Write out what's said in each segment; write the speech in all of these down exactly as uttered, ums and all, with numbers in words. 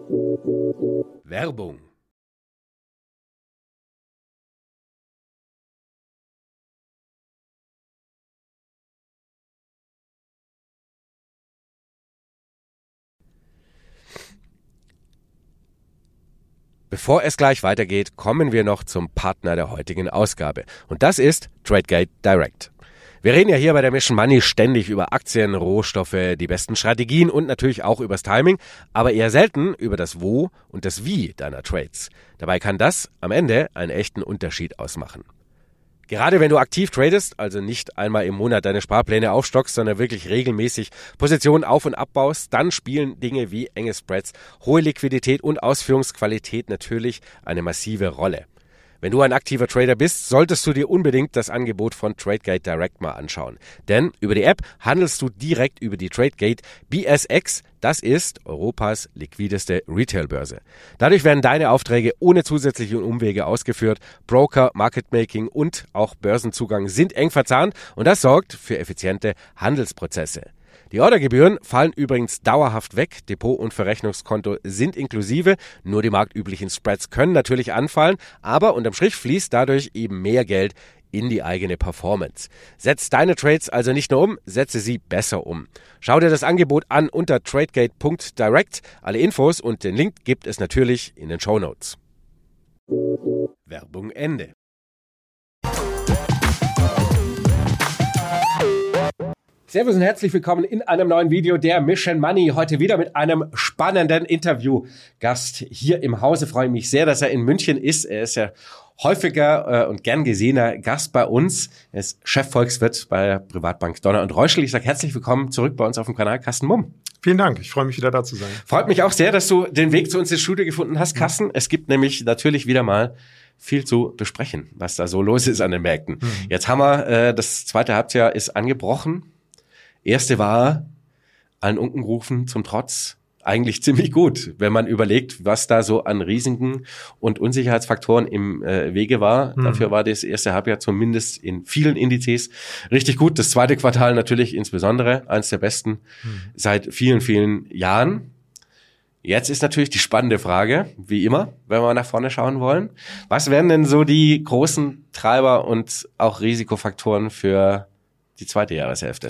Werbung. Bevor es gleich weitergeht, kommen wir noch zum Partner der heutigen Ausgabe. Und das ist Tradegate Direct. Wir reden ja hier bei der Mission Money ständig über Aktien, Rohstoffe, die besten Strategien und natürlich auch übers Timing, aber eher selten über das Wo und das Wie deiner Trades. Dabei kann das am Ende einen echten Unterschied ausmachen. Gerade wenn du aktiv tradest, also nicht einmal im Monat deine Sparpläne aufstockst, sondern wirklich regelmäßig Positionen auf- und abbaust, dann spielen Dinge wie enge Spreads, hohe Liquidität und Ausführungsqualität natürlich eine massive Rolle. Wenn du ein aktiver Trader bist, solltest du dir unbedingt das Angebot von Tradegate Direct mal anschauen. Denn über die App handelst du direkt über die Tradegate B S X. Das ist Europas liquideste Retailbörse. Dadurch werden deine Aufträge ohne zusätzliche Umwege ausgeführt. Broker, Market-Making und auch Börsenzugang sind eng verzahnt und das sorgt für effiziente Handelsprozesse. Die Ordergebühren fallen übrigens dauerhaft weg, Depot- und Verrechnungskonto sind inklusive, nur die marktüblichen Spreads können natürlich anfallen, aber unterm Strich fließt dadurch eben mehr Geld in die eigene Performance. Setz deine Trades also nicht nur um, setze sie besser um. Schau dir das Angebot an unter tradegate punkt direct. Alle Infos und den Link gibt es natürlich in den Shownotes. Werbung Ende. Servus und herzlich willkommen in einem neuen Video der Mission Money. Heute wieder mit einem spannenden Interviewgast hier im Hause. Freue mich sehr, dass er in München ist. Er ist ja häufiger äh, und gern gesehener Gast bei uns. Er ist Chefvolkswirt bei der Privatbank Donner und Reuschel. Ich sage herzlich willkommen zurück bei uns auf dem Kanal, Carsten Mumm. Vielen Dank, ich freue mich wieder da zu sein. Freut mich auch sehr, dass du den Weg zu uns ins Studio gefunden hast, Carsten. Es gibt nämlich natürlich wieder mal viel zu besprechen, was da so los ist an den Märkten. Mhm. Jetzt haben wir, äh, das zweite Halbjahr ist angebrochen. Erste war, allen Unkenrufen zum Trotz, eigentlich ziemlich gut, wenn man überlegt, was da so an Risiken und Unsicherheitsfaktoren im äh, Wege war. Mhm. Dafür war das erste Halbjahr zumindest in vielen Indizes richtig gut. Das zweite Quartal natürlich insbesondere, eines der besten mhm. seit vielen, vielen Jahren. Jetzt ist natürlich die spannende Frage, wie immer, wenn wir nach vorne schauen wollen. Was wären denn so die großen Treiber und auch Risikofaktoren für die zweite Jahreshälfte?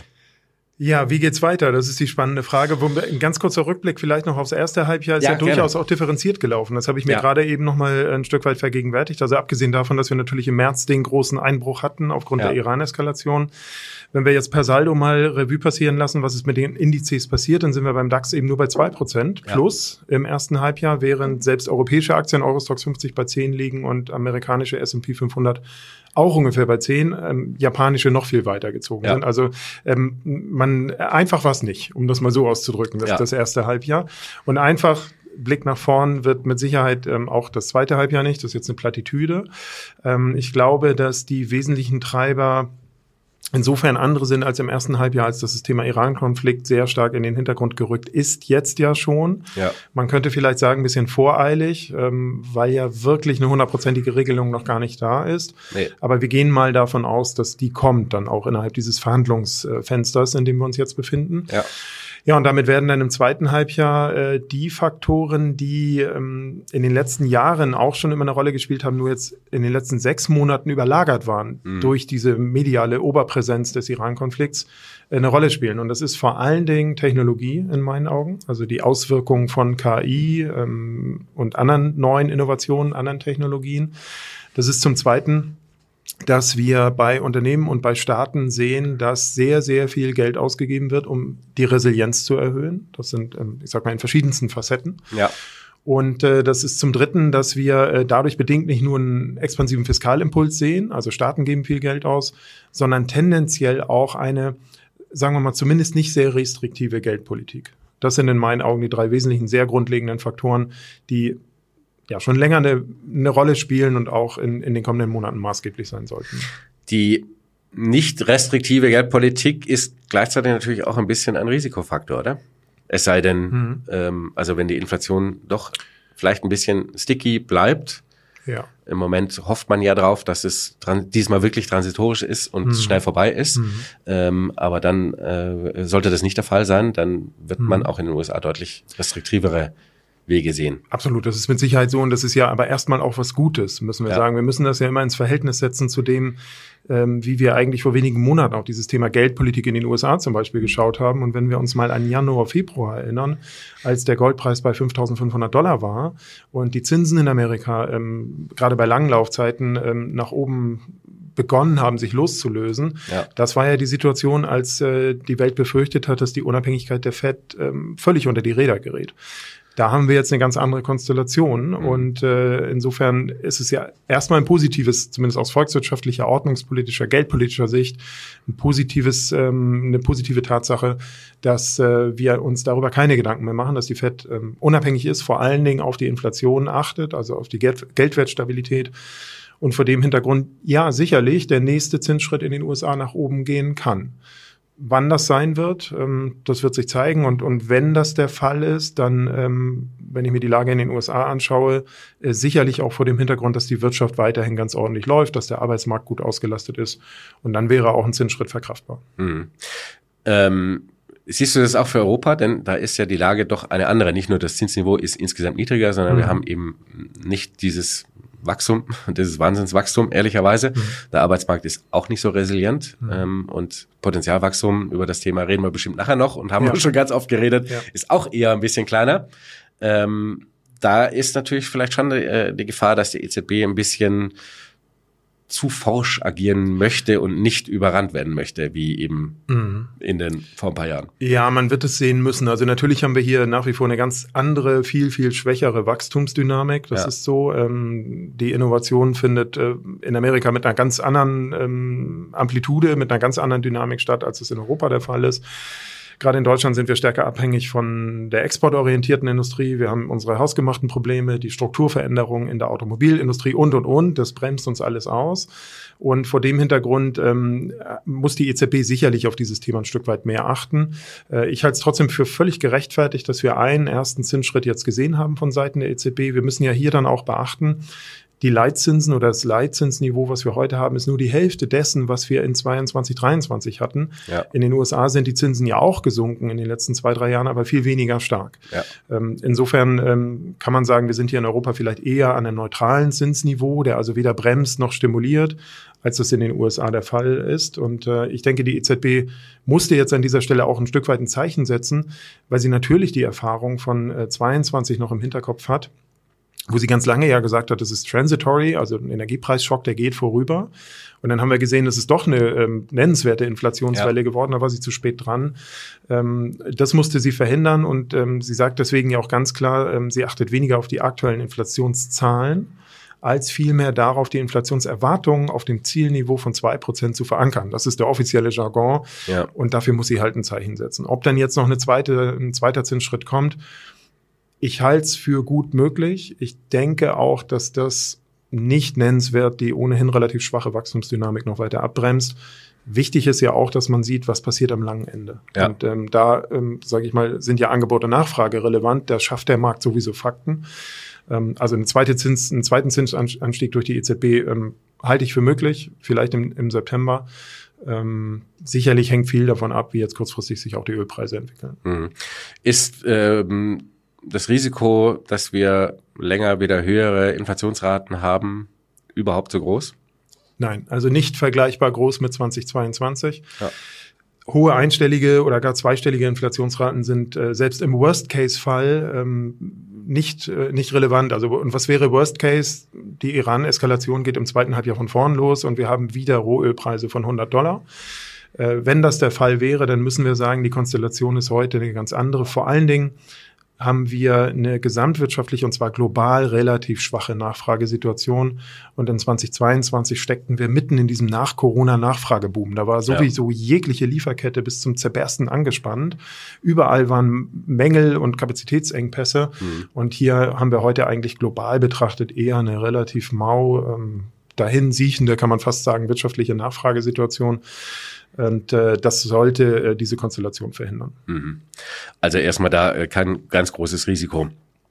Ja, wie geht's weiter? Das ist die spannende Frage. Ein ganz kurzer Rückblick vielleicht noch aufs erste Halbjahr ist ja, ja durchaus auch differenziert gelaufen. Das habe ich mir ja. gerade eben noch mal ein Stück weit vergegenwärtigt. Also abgesehen davon, dass wir natürlich im März den großen Einbruch hatten aufgrund ja. der Iran-Eskalation. Wenn wir jetzt per Saldo mal Revue passieren lassen, was ist mit den Indizes passiert, dann sind wir beim DAX eben nur bei zwei Prozent plus ja. im ersten Halbjahr, während selbst europäische Aktien, Eurostoxx fünfzig bei zehn liegen und amerikanische S und P fünfhundert auch ungefähr bei zehn, ähm, japanische noch viel weiter gezogen ja. sind. Also ähm, man einfach war es nicht, um das mal so auszudrücken, das, ja. das erste Halbjahr. Und einfach Blick nach vorn wird mit Sicherheit ähm, auch das zweite Halbjahr nicht. Das ist jetzt eine Plattitüde. Ähm, ich glaube, dass die wesentlichen Treiber insofern andere sind als im ersten Halbjahr, als dass das Thema Iran-Konflikt sehr stark in den Hintergrund gerückt ist, jetzt ja schon. Ja. Man könnte vielleicht sagen, ein bisschen voreilig, ähm, weil ja wirklich eine hundertprozentige Regelung noch gar nicht da ist. Nee. Aber wir gehen mal davon aus, dass die kommt dann auch innerhalb dieses Verhandlungsfensters, in dem wir uns jetzt befinden. Ja. Ja, und damit werden dann im zweiten Halbjahr äh, die Faktoren, die ähm, in den letzten Jahren auch schon immer eine Rolle gespielt haben, nur jetzt in den letzten sechs Monaten überlagert waren mhm. durch diese mediale Oberpräsenz des Iran-Konflikts, äh, eine Rolle spielen. Und das ist vor allen Dingen Technologie in meinen Augen, also die Auswirkungen von K I ähm, und anderen neuen Innovationen, anderen Technologien. Das ist zum Zweiten, dass wir bei Unternehmen und bei Staaten sehen, dass sehr, sehr viel Geld ausgegeben wird, um die Resilienz zu erhöhen. Das sind, ich sag mal, in verschiedensten Facetten. Ja. Und äh, das ist zum Dritten, dass wir äh, dadurch bedingt nicht nur einen expansiven Fiskalimpuls sehen, also Staaten geben viel Geld aus, sondern tendenziell auch eine, sagen wir mal, zumindest nicht sehr restriktive Geldpolitik. Das sind in meinen Augen die drei wesentlichen, sehr grundlegenden Faktoren, die ja schon länger eine, eine Rolle spielen und auch in, in den kommenden Monaten maßgeblich sein sollten. Die nicht restriktive Geldpolitik ist gleichzeitig natürlich auch ein bisschen ein Risikofaktor, oder? Es sei denn, mhm. ähm, also wenn die Inflation doch vielleicht ein bisschen sticky bleibt, ja. Im Moment hofft man ja drauf, dass es dran, diesmal wirklich transitorisch ist und mhm. schnell vorbei ist. Mhm. Ähm, aber dann äh, sollte das nicht der Fall sein, dann wird mhm. man auch in den U S A deutlich restriktivere Wege sehen. Absolut, das ist mit Sicherheit so und das ist ja aber erstmal auch was Gutes, müssen wir ja. sagen. Wir müssen das ja immer ins Verhältnis setzen zu dem, ähm, wie wir eigentlich vor wenigen Monaten auch dieses Thema Geldpolitik in den U S A zum Beispiel geschaut haben. Und wenn wir uns mal an Januar, Februar erinnern, als der Goldpreis bei fünftausendfünfhundert Dollar war und die Zinsen in Amerika ähm, gerade bei langen Laufzeiten ähm, nach oben begonnen haben, sich loszulösen. Ja. Das war ja die Situation, als äh, die Welt befürchtet hat, dass die Unabhängigkeit der Fed ähm, völlig unter die Räder gerät. Da haben wir jetzt eine ganz andere Konstellation mhm. und äh, insofern ist es ja erstmal ein positives, zumindest aus volkswirtschaftlicher, ordnungspolitischer, geldpolitischer Sicht, ein positives, ähm, eine positive Tatsache, dass äh, wir uns darüber keine Gedanken mehr machen, dass die Fed ähm, unabhängig ist, vor allen Dingen auf die Inflation achtet, also auf die Geld- Geldwertstabilität. Und vor dem Hintergrund, ja, sicherlich der nächste Zinsschritt in den U S A nach oben gehen kann. Wann das sein wird, ähm, das wird sich zeigen. Und, und wenn das der Fall ist, dann, ähm, wenn ich mir die Lage in den U S A anschaue, äh, sicherlich auch vor dem Hintergrund, dass die Wirtschaft weiterhin ganz ordentlich läuft, dass der Arbeitsmarkt gut ausgelastet ist. Und dann wäre auch ein Zinsschritt verkraftbar. Mhm. Ähm Siehst du das auch für Europa? Denn da ist ja die Lage doch eine andere. Nicht nur das Zinsniveau ist insgesamt niedriger, sondern mhm. wir haben eben nicht dieses Wachstum, dieses Wahnsinnswachstum, ehrlicherweise. Mhm. Der Arbeitsmarkt ist auch nicht so resilient. Mhm. Ähm, und Potenzialwachstum, über das Thema reden wir bestimmt nachher noch und haben ja. wir schon ganz oft geredet, ja. ist auch eher ein bisschen kleiner. Ähm, da ist natürlich vielleicht schon die, die Gefahr, dass die E Z B ein bisschen zu forsch agieren möchte und nicht überrannt werden möchte, wie eben mhm. in den vor ein paar Jahren. Ja, man wird es sehen müssen. Also natürlich haben wir hier nach wie vor eine ganz andere, viel, viel schwächere Wachstumsdynamik. Das ja. ist so. Ähm, die Innovation findet äh, in Amerika mit einer ganz anderen ähm, Amplitude, mit einer ganz anderen Dynamik statt, als es in Europa der Fall ist. Gerade in Deutschland sind wir stärker abhängig von der exportorientierten Industrie. Wir haben unsere hausgemachten Probleme, die Strukturveränderungen in der Automobilindustrie und, und, und. Das bremst uns alles aus. Und vor dem Hintergrund ähm, muss die E Z B sicherlich auf dieses Thema ein Stück weit mehr achten. Äh, ich halte es trotzdem für völlig gerechtfertigt, dass wir einen ersten Zinsschritt jetzt gesehen haben von Seiten der E Z B. Wir müssen ja hier dann auch beachten, die Leitzinsen oder das Leitzinsniveau, was wir heute haben, ist nur die Hälfte dessen, was wir in zweiundzwanzig, dreiundzwanzig hatten. Ja. In den U S A sind die Zinsen ja auch gesunken in den letzten zwei, drei Jahren, aber viel weniger stark. Ja. Ähm, insofern ähm, kann man sagen, wir sind hier in Europa vielleicht eher an einem neutralen Zinsniveau, der also weder bremst noch stimuliert, als das in den U S A der Fall ist. Und äh, ich denke, die E Z B musste jetzt an dieser Stelle auch ein Stück weit ein Zeichen setzen, weil sie natürlich die Erfahrung von äh, zweiundzwanzig noch im Hinterkopf hat, wo sie ganz lange ja gesagt hat, das ist transitory, also ein Energiepreisschock, der geht vorüber. Und dann haben wir gesehen, das ist doch eine ähm, nennenswerte Inflationswelle ja. geworden, da war sie zu spät dran. Ähm, das musste sie verhindern und ähm, sie sagt deswegen ja auch ganz klar, ähm, sie achtet weniger auf die aktuellen Inflationszahlen, als vielmehr darauf, die Inflationserwartungen auf dem Zielniveau von zwei Prozent zu verankern. Das ist der offizielle Jargon ja. und dafür muss sie halt ein Zeichen setzen. Ob dann jetzt noch eine zweite, ein zweiter Zinsschritt kommt, ich halte es für gut möglich. Ich denke auch, dass das nicht nennenswert die ohnehin relativ schwache Wachstumsdynamik noch weiter abbremst. Wichtig ist ja auch, dass man sieht, was passiert am langen Ende. Ja. Und ähm, da, ähm, sage ich mal, sind ja Angebot und Nachfrage relevant. Da schafft der Markt sowieso Fakten. Ähm, also eine zweite Zins, einen zweiten Zinsanstieg durch die E Z B ähm, halte ich für möglich, vielleicht im, im September. Ähm, sicherlich hängt viel davon ab, wie jetzt kurzfristig sich auch die Ölpreise entwickeln. Mhm. Ist ähm das Risiko, dass wir länger wieder höhere Inflationsraten haben, überhaupt so groß? Nein, also nicht vergleichbar groß mit zweitausendzweiundzwanzig. Ja. Hohe einstellige oder gar zweistellige Inflationsraten sind äh, selbst im Worst-Case-Fall ähm, nicht äh, nicht relevant. Also und was wäre Worst-Case? Die Iran-Eskalation geht im zweiten Halbjahr von vorn los und wir haben wieder Rohölpreise von hundert Dollar. Äh, wenn das der Fall wäre, dann müssen wir sagen, die Konstellation ist heute eine ganz andere. Vor allen Dingen haben wir eine gesamtwirtschaftliche und zwar global relativ schwache Nachfragesituation. Und in zweitausendzweiundzwanzig steckten wir mitten in diesem Nach-Corona-Nachfrageboom. Da war sowieso ja. jegliche Lieferkette bis zum Zerbersten angespannt. Überall waren Mängel und Kapazitätsengpässe. Mhm. Und hier haben wir heute eigentlich global betrachtet eher eine relativ mau, ähm, dahin siechende, kann man fast sagen, wirtschaftliche Nachfragesituation. Und äh, das sollte äh, diese Konstellation verhindern. Also erstmal da äh, kein ganz großes Risiko.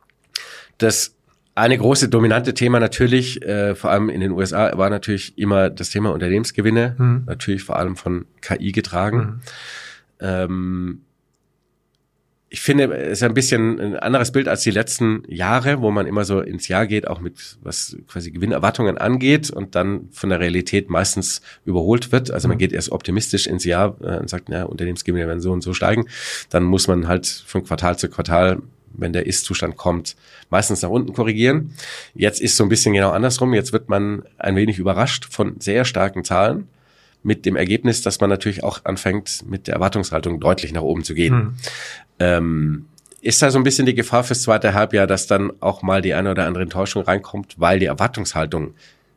Das eine große dominante Thema natürlich, äh, vor allem in den U S A, war natürlich immer das Thema Unternehmensgewinne, mhm. natürlich vor allem von K I getragen. Mhm. Ähm, Ich finde, es ist ein bisschen ein anderes Bild als die letzten Jahre, wo man immer so ins Jahr geht, auch mit was quasi Gewinnerwartungen angeht und dann von der Realität meistens überholt wird. Also man geht erst optimistisch ins Jahr äh, und sagt, ja, Unternehmensgewinne werden so und so steigen. Dann muss man halt von Quartal zu Quartal, wenn der Ist-Zustand kommt, meistens nach unten korrigieren. Jetzt ist so ein bisschen genau andersrum. Jetzt wird man ein wenig überrascht von sehr starken Zahlen, mit dem Ergebnis, dass man natürlich auch anfängt, mit der Erwartungshaltung deutlich nach oben zu gehen. Hm. Ähm, ist da so ein bisschen die Gefahr fürs zweite Halbjahr, dass dann auch mal die eine oder andere Enttäuschung reinkommt, weil die Erwartungshaltung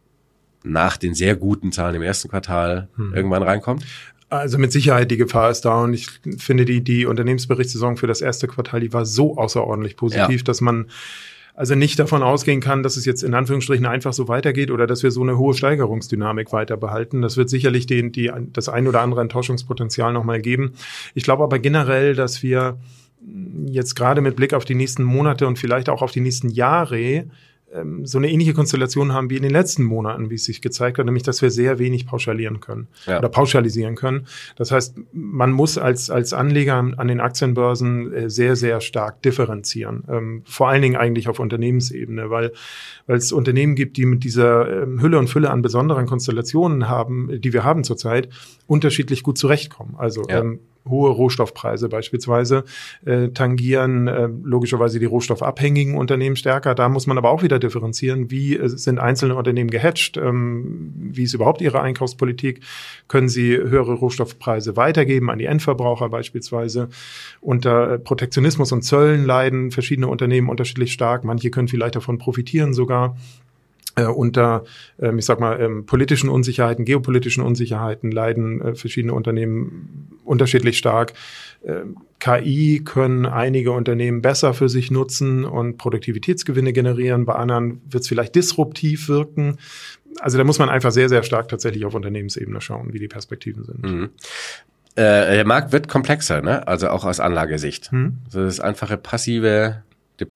nach den sehr guten Zahlen im ersten Quartal hm. irgendwann reinkommt? Also mit Sicherheit die Gefahr ist da und ich finde, die, die Unternehmensberichtssaison für das erste Quartal, die war so außerordentlich positiv, ja. dass man also nicht davon ausgehen kann, dass es jetzt in Anführungsstrichen einfach so weitergeht oder dass wir so eine hohe Steigerungsdynamik weiter behalten. Das wird sicherlich den, die, das ein oder andere Enttäuschungspotenzial nochmal geben. Ich glaube aber generell, dass wir jetzt gerade mit Blick auf die nächsten Monate und vielleicht auch auf die nächsten Jahre so eine ähnliche Konstellation haben wie in den letzten Monaten, wie es sich gezeigt hat, nämlich, dass wir sehr wenig pauschalieren können ja. oder pauschalisieren können. Das heißt, man muss als als Anleger an den Aktienbörsen sehr, sehr stark differenzieren. Ähm, vor allen Dingen eigentlich auf Unternehmensebene, weil weil es Unternehmen gibt, die mit dieser ähm, Hülle und Fülle an besonderen Konstellationen haben, die wir haben zurzeit, unterschiedlich gut zurechtkommen. Also ja. ähm, hohe Rohstoffpreise beispielsweise äh, tangieren äh, logischerweise die rohstoffabhängigen Unternehmen stärker. Da muss man aber auch wieder differenzieren, wie äh, sind einzelne Unternehmen gehatcht, ähm, wie ist überhaupt ihre Einkaufspolitik, können sie höhere Rohstoffpreise weitergeben an die Endverbraucher beispielsweise. Unter äh, Protektionismus und Zöllen leiden verschiedene Unternehmen unterschiedlich stark, manche können vielleicht davon profitieren sogar. Äh, unter, ähm, ich sag mal, ähm, politischen Unsicherheiten, geopolitischen Unsicherheiten leiden äh, verschiedene Unternehmen unterschiedlich stark. Äh, K I können einige Unternehmen besser für sich nutzen und Produktivitätsgewinne generieren. Bei anderen wird es vielleicht disruptiv wirken. Also da muss man einfach sehr, sehr stark tatsächlich auf Unternehmensebene schauen, wie die Perspektiven sind. Mhm. Äh, der Markt wird komplexer, ne? Also auch aus Anlagesicht. Mhm. Also das einfache passive Dep-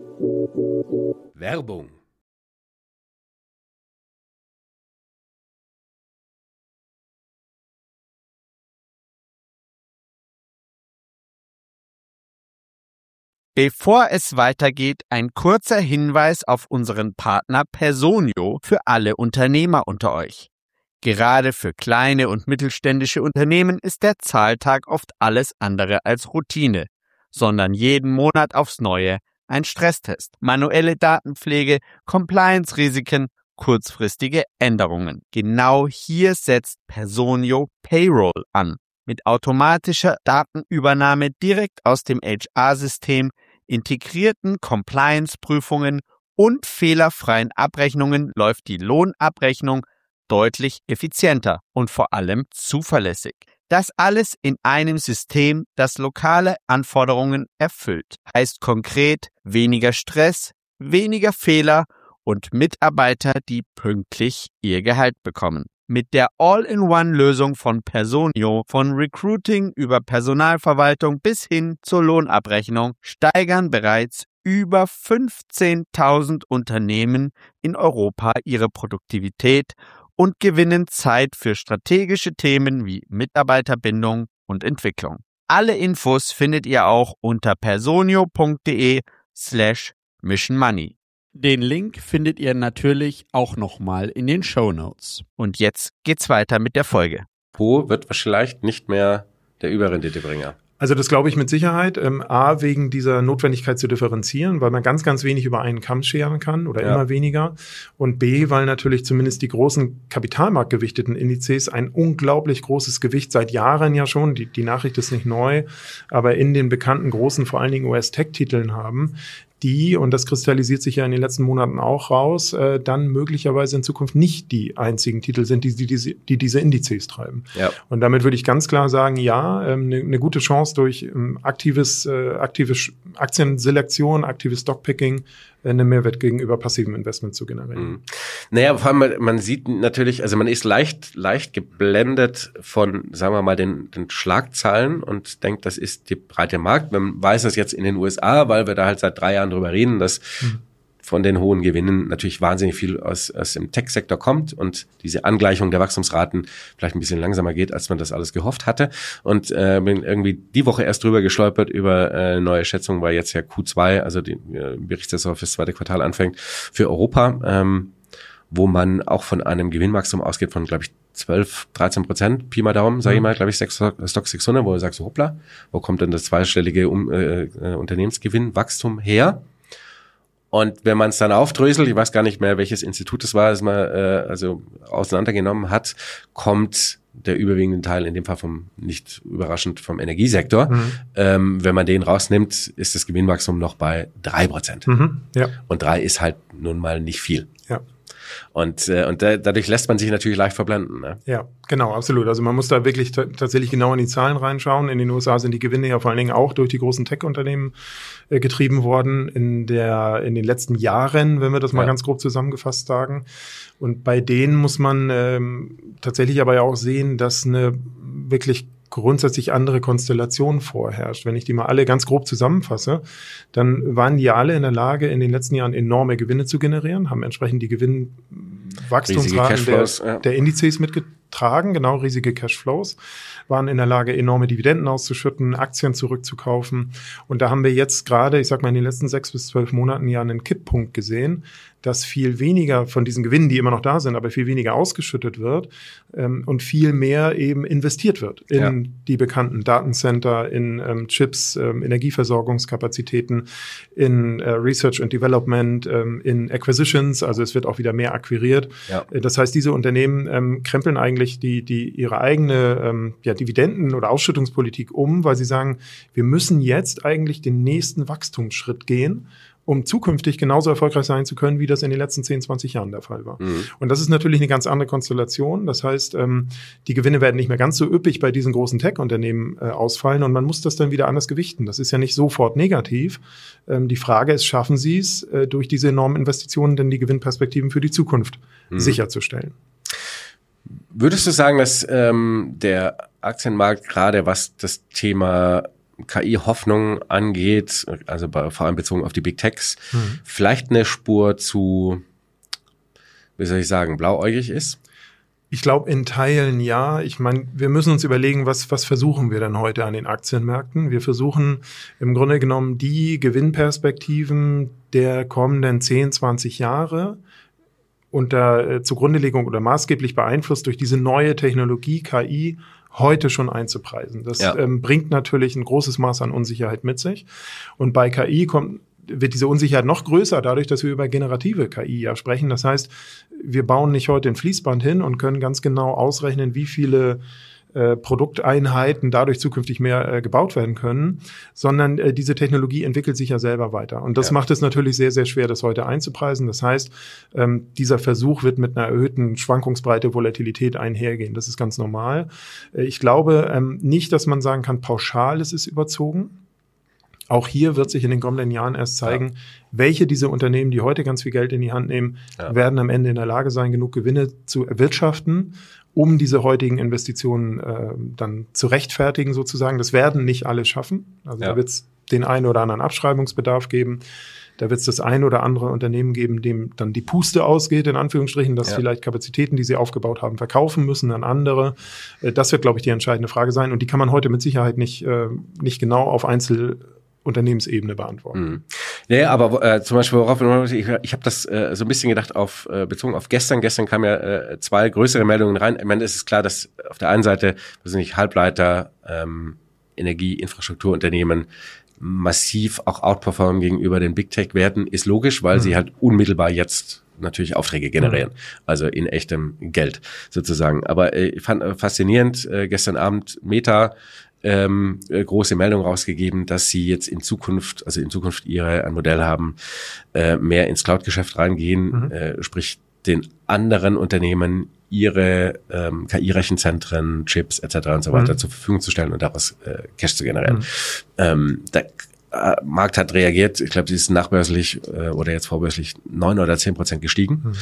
Werbung. Bevor es weitergeht, ein kurzer Hinweis auf unseren Partner Personio für alle Unternehmer unter euch. Gerade für kleine und mittelständische Unternehmen ist der Zahltag oft alles andere als Routine, sondern jeden Monat aufs Neue ein Stresstest, manuelle Datenpflege, Compliance-Risiken, kurzfristige Änderungen. Genau hier setzt Personio Payroll an. Mit automatischer Datenübernahme direkt aus dem H R-System, integrierten Compliance-Prüfungen und fehlerfreien Abrechnungen läuft die Lohnabrechnung deutlich effizienter und vor allem zuverlässig. Das alles in einem System, das lokale Anforderungen erfüllt. Heißt konkret weniger Stress, weniger Fehler und Mitarbeiter, die pünktlich ihr Gehalt bekommen. Mit der All-in-One-Lösung von Personio, von Recruiting über Personalverwaltung bis hin zur Lohnabrechnung, steigern bereits über fünfzehntausend Unternehmen in Europa ihre Produktivität und gewinnen Zeit für strategische Themen wie Mitarbeiterbindung und Entwicklung. Alle Infos findet ihr auch unter personio.de slash Mission Money. Den Link findet ihr natürlich auch nochmal in den Shownotes. Und jetzt geht's weiter mit der Folge. Wo wird vielleicht nicht mehr der Überrenditebringer? Also das glaube ich mit Sicherheit. Ähm, A, wegen dieser Notwendigkeit zu differenzieren, weil man ganz, ganz wenig über einen Kamm scheren kann oder ja. immer weniger. Und B, weil natürlich zumindest die großen kapitalmarktgewichteten Indizes ein unglaublich großes Gewicht seit Jahren ja schon, die, die Nachricht ist nicht neu, aber in den bekannten großen, vor allen Dingen U S-Tech-Titeln haben, die, und das kristallisiert sich ja in den letzten Monaten auch raus, äh, dann möglicherweise in Zukunft nicht die einzigen Titel sind, die, die, die, die diese Indizes treiben. Ja. Und damit würde ich ganz klar sagen, ja, eine ähm, ne gute Chance durch ähm, aktives, äh, aktive Aktienselektion, aktives Stockpicking, äh, eine Mehrwert gegenüber passivem Investment zu generieren. Mhm. Naja, vor allem, man, man sieht natürlich, also man ist leicht, leicht geblendet von, sagen wir mal, den, den Schlagzeilen und denkt, das ist die breite Markt. Man weiß das jetzt in den U S A, weil wir da halt seit drei Jahren drüber reden, dass mhm. von den hohen Gewinnen natürlich wahnsinnig viel aus, aus dem Tech-Sektor kommt und diese Angleichung der Wachstumsraten vielleicht ein bisschen langsamer geht, als man das alles gehofft hatte. Und äh, bin irgendwie die Woche erst drüber gestolpert über äh, neue Schätzungen, weil jetzt ja Q zwei, also die äh, Berichtssaison fürs zweite Quartal anfängt, für Europa, ähm, wo man auch von einem Gewinnwachstum ausgeht von, glaube ich, zwölf, dreizehn Prozent, Pi mal Daumen, sage ich mal, glaube ich, Stock sechshundert, wo du sagst, hoppla, wo kommt denn das zweistellige um, äh, Unternehmensgewinnwachstum her? Und wenn man es dann aufdröselt, ich weiß gar nicht mehr, welches Institut es war, das man äh, also auseinandergenommen hat, kommt der überwiegende Teil, in dem Fall vom, nicht überraschend, vom Energiesektor. Mhm. Ähm, wenn man den rausnimmt, ist das Gewinnwachstum noch bei drei Prozent. Mhm, ja. Und drei ist halt nun mal nicht viel. Ja. Und, äh, und da, dadurch lässt man sich natürlich leicht verblenden. Ne? Ja, genau, absolut. Also man muss da wirklich t- tatsächlich genau in die Zahlen reinschauen. In den U S A sind die Gewinne ja vor allen Dingen auch durch die großen Tech-Unternehmen äh, getrieben worden in der in den letzten Jahren, wenn wir das mal ja. ganz grob zusammengefasst sagen. Und bei denen muss man ähm, tatsächlich aber ja auch sehen, dass eine wirklich grundsätzlich andere Konstellation vorherrscht. Wenn ich die mal alle ganz grob zusammenfasse, dann waren die alle in der Lage, in den letzten Jahren enorme Gewinne zu generieren, haben entsprechend die Gewinnwachstumsraten der, ja. der Indizes mitgetragen, genau, riesige Cashflows, waren in der Lage, enorme Dividenden auszuschütten, Aktien zurückzukaufen. Und da haben wir jetzt gerade, ich sag mal, in den letzten sechs bis zwölf Monaten ja einen Kipppunkt gesehen, dass viel weniger von diesen Gewinnen, die immer noch da sind, aber viel weniger ausgeschüttet wird ähm, und viel mehr eben investiert wird in ja. die bekannten Datencenter, in ähm, Chips, ähm, Energieversorgungskapazitäten, in äh, Research and Development, ähm, in Acquisitions, also es wird auch wieder mehr akquiriert. Ja. Das heißt, diese Unternehmen ähm, krempeln eigentlich die, die ihre eigene ähm, ja, Dividenden- oder Ausschüttungspolitik um, weil sie sagen, wir müssen jetzt eigentlich den nächsten Wachstumsschritt gehen, um zukünftig genauso erfolgreich sein zu können, wie das in den letzten zehn, zwanzig Jahren der Fall war. Mhm. Und das ist natürlich eine ganz andere Konstellation. Das heißt, ähm, die Gewinne werden nicht mehr ganz so üppig bei diesen großen Tech-Unternehmen äh, ausfallen und man muss das dann wieder anders gewichten. Das ist ja nicht sofort negativ. Ähm, die Frage ist, schaffen Sie es, äh, durch diese enormen Investitionen denn die Gewinnperspektiven für die Zukunft mhm. sicherzustellen? Würdest du sagen, dass ähm, der Aktienmarkt gerade, was das Thema K I-Hoffnung angeht, also bei, vor allem bezogen auf die Big Techs, mhm. vielleicht eine Spur zu, wie soll ich sagen, blauäugig ist? Ich glaube, in Teilen ja. Ich meine, wir müssen uns überlegen, was, was versuchen wir denn heute an den Aktienmärkten? Wir versuchen im Grunde genommen die Gewinnperspektiven der kommenden zehn, zwanzig Jahre unter äh, Zugrundelegung oder maßgeblich beeinflusst durch diese neue Technologie K I heute schon einzupreisen. Das ja. ähm, bringt natürlich ein großes Maß an Unsicherheit mit sich. Und bei K I kommt, wird diese Unsicherheit noch größer, dadurch, dass wir über generative K I ja sprechen. Das heißt, wir bauen nicht heute ein Fließband hin und können ganz genau ausrechnen, wie viele äh, Produkteinheiten dadurch zukünftig mehr äh, gebaut werden können, sondern äh, diese Technologie entwickelt sich ja selber weiter. Und das ja. macht es natürlich sehr, sehr schwer, das heute einzupreisen. Das heißt, ähm, dieser Versuch wird mit einer erhöhten Schwankungsbreite, Volatilität einhergehen. Das ist ganz normal. Äh, ich glaube ähm, nicht, dass man sagen kann, pauschal es ist überzogen. Auch hier wird sich in den kommenden Jahren erst zeigen, ja. welche dieser Unternehmen, die heute ganz viel Geld in die Hand nehmen, ja. werden am Ende in der Lage sein, genug Gewinne zu erwirtschaften, um diese heutigen Investitionen äh, dann zu rechtfertigen sozusagen. Das werden nicht alle schaffen. Also ja. da wird es den einen oder anderen Abschreibungsbedarf geben. Da wird es das ein oder andere Unternehmen geben, dem dann die Puste ausgeht, in Anführungsstrichen, dass ja. vielleicht Kapazitäten, die sie aufgebaut haben, verkaufen müssen an andere. Das wird, glaube ich, die entscheidende Frage sein. Und die kann man heute mit Sicherheit nicht, äh, nicht genau auf Einzelunternehmensebene beantworten. Mhm. Nee, aber äh, zum Beispiel, worauf ich, ich habe das äh, so ein bisschen gedacht, auf äh, bezogen auf gestern. Gestern kamen ja äh, zwei größere Meldungen rein. Ich meine, es ist klar, dass auf der einen Seite, das sind nicht Halbleiter, ähm, Energieinfrastrukturunternehmen massiv auch outperformen gegenüber den Big Tech Werten, ist logisch, weil mhm. sie halt unmittelbar jetzt natürlich Aufträge generieren, mhm. also in echtem Geld sozusagen. Aber äh, ich fand äh, faszinierend, äh, gestern Abend Meta ähm, äh, große Meldung rausgegeben, dass sie jetzt in Zukunft, also in Zukunft ihre ein Modell haben, äh, mehr ins Cloud-Geschäft reingehen, mhm. äh, sprich den anderen Unternehmen ihre ähm, K I-Rechenzentren, Chips et cetera und so weiter mhm. zur Verfügung zu stellen und daraus äh, Cash zu generieren. Mhm. Ähm, der äh, Markt hat reagiert, ich glaube, sie ist nachbörslich äh, oder jetzt vorbörslich neun oder zehn Prozent gestiegen. Mhm.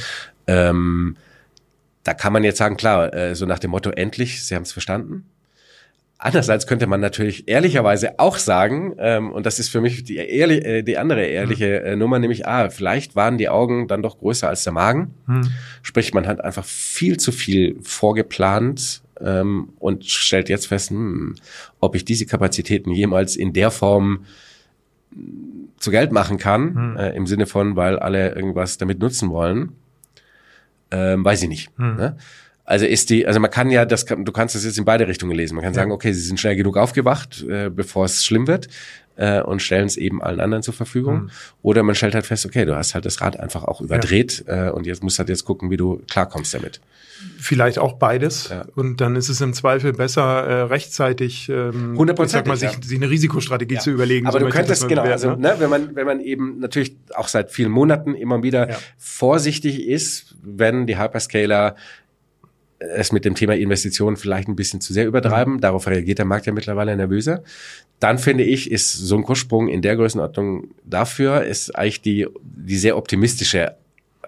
Ähm, da kann man jetzt sagen, klar, äh, so nach dem Motto, endlich, Sie haben es verstanden. Andererseits könnte man natürlich ehrlicherweise auch sagen, ähm, und das ist für mich die, ehrlich, äh, die andere ehrliche äh, Nummer, nämlich, ah, vielleicht waren die Augen dann doch größer als der Magen. Hm. Sprich, man hat einfach viel zu viel vorgeplant ähm, und stellt jetzt fest, hm, ob ich diese Kapazitäten jemals in der Form zu Geld machen kann, hm. äh, im Sinne von, weil alle irgendwas damit nutzen wollen, ähm, weiß ich nicht. Hm. Ne? Also ist die, also man kann ja, das kann, du kannst das jetzt in beide Richtungen lesen. Man kann ja. sagen, okay, sie sind schnell genug aufgewacht, äh, bevor es schlimm wird, äh, und stellen es eben allen anderen zur Verfügung. Hm. Oder man stellt halt fest, okay, du hast halt das Rad einfach auch überdreht, ja. äh, und jetzt musst du halt jetzt gucken, wie du klarkommst damit. Vielleicht auch beides. Ja. Und dann ist es im Zweifel besser, äh, rechtzeitig ähm, ich sag mal, sich, ja. sich eine Risikostrategie ja. zu überlegen. Aber so du könntest, genau, bewerten, also ne, wenn man wenn man eben natürlich auch seit vielen Monaten immer wieder ja. vorsichtig ist, wenn die Hyperscaler es mit dem Thema Investitionen vielleicht ein bisschen zu sehr übertreiben, mhm. darauf reagiert der Markt ja mittlerweile nervöser, dann finde ich, ist so ein Kurssprung in der Größenordnung dafür, ist eigentlich die die sehr optimistische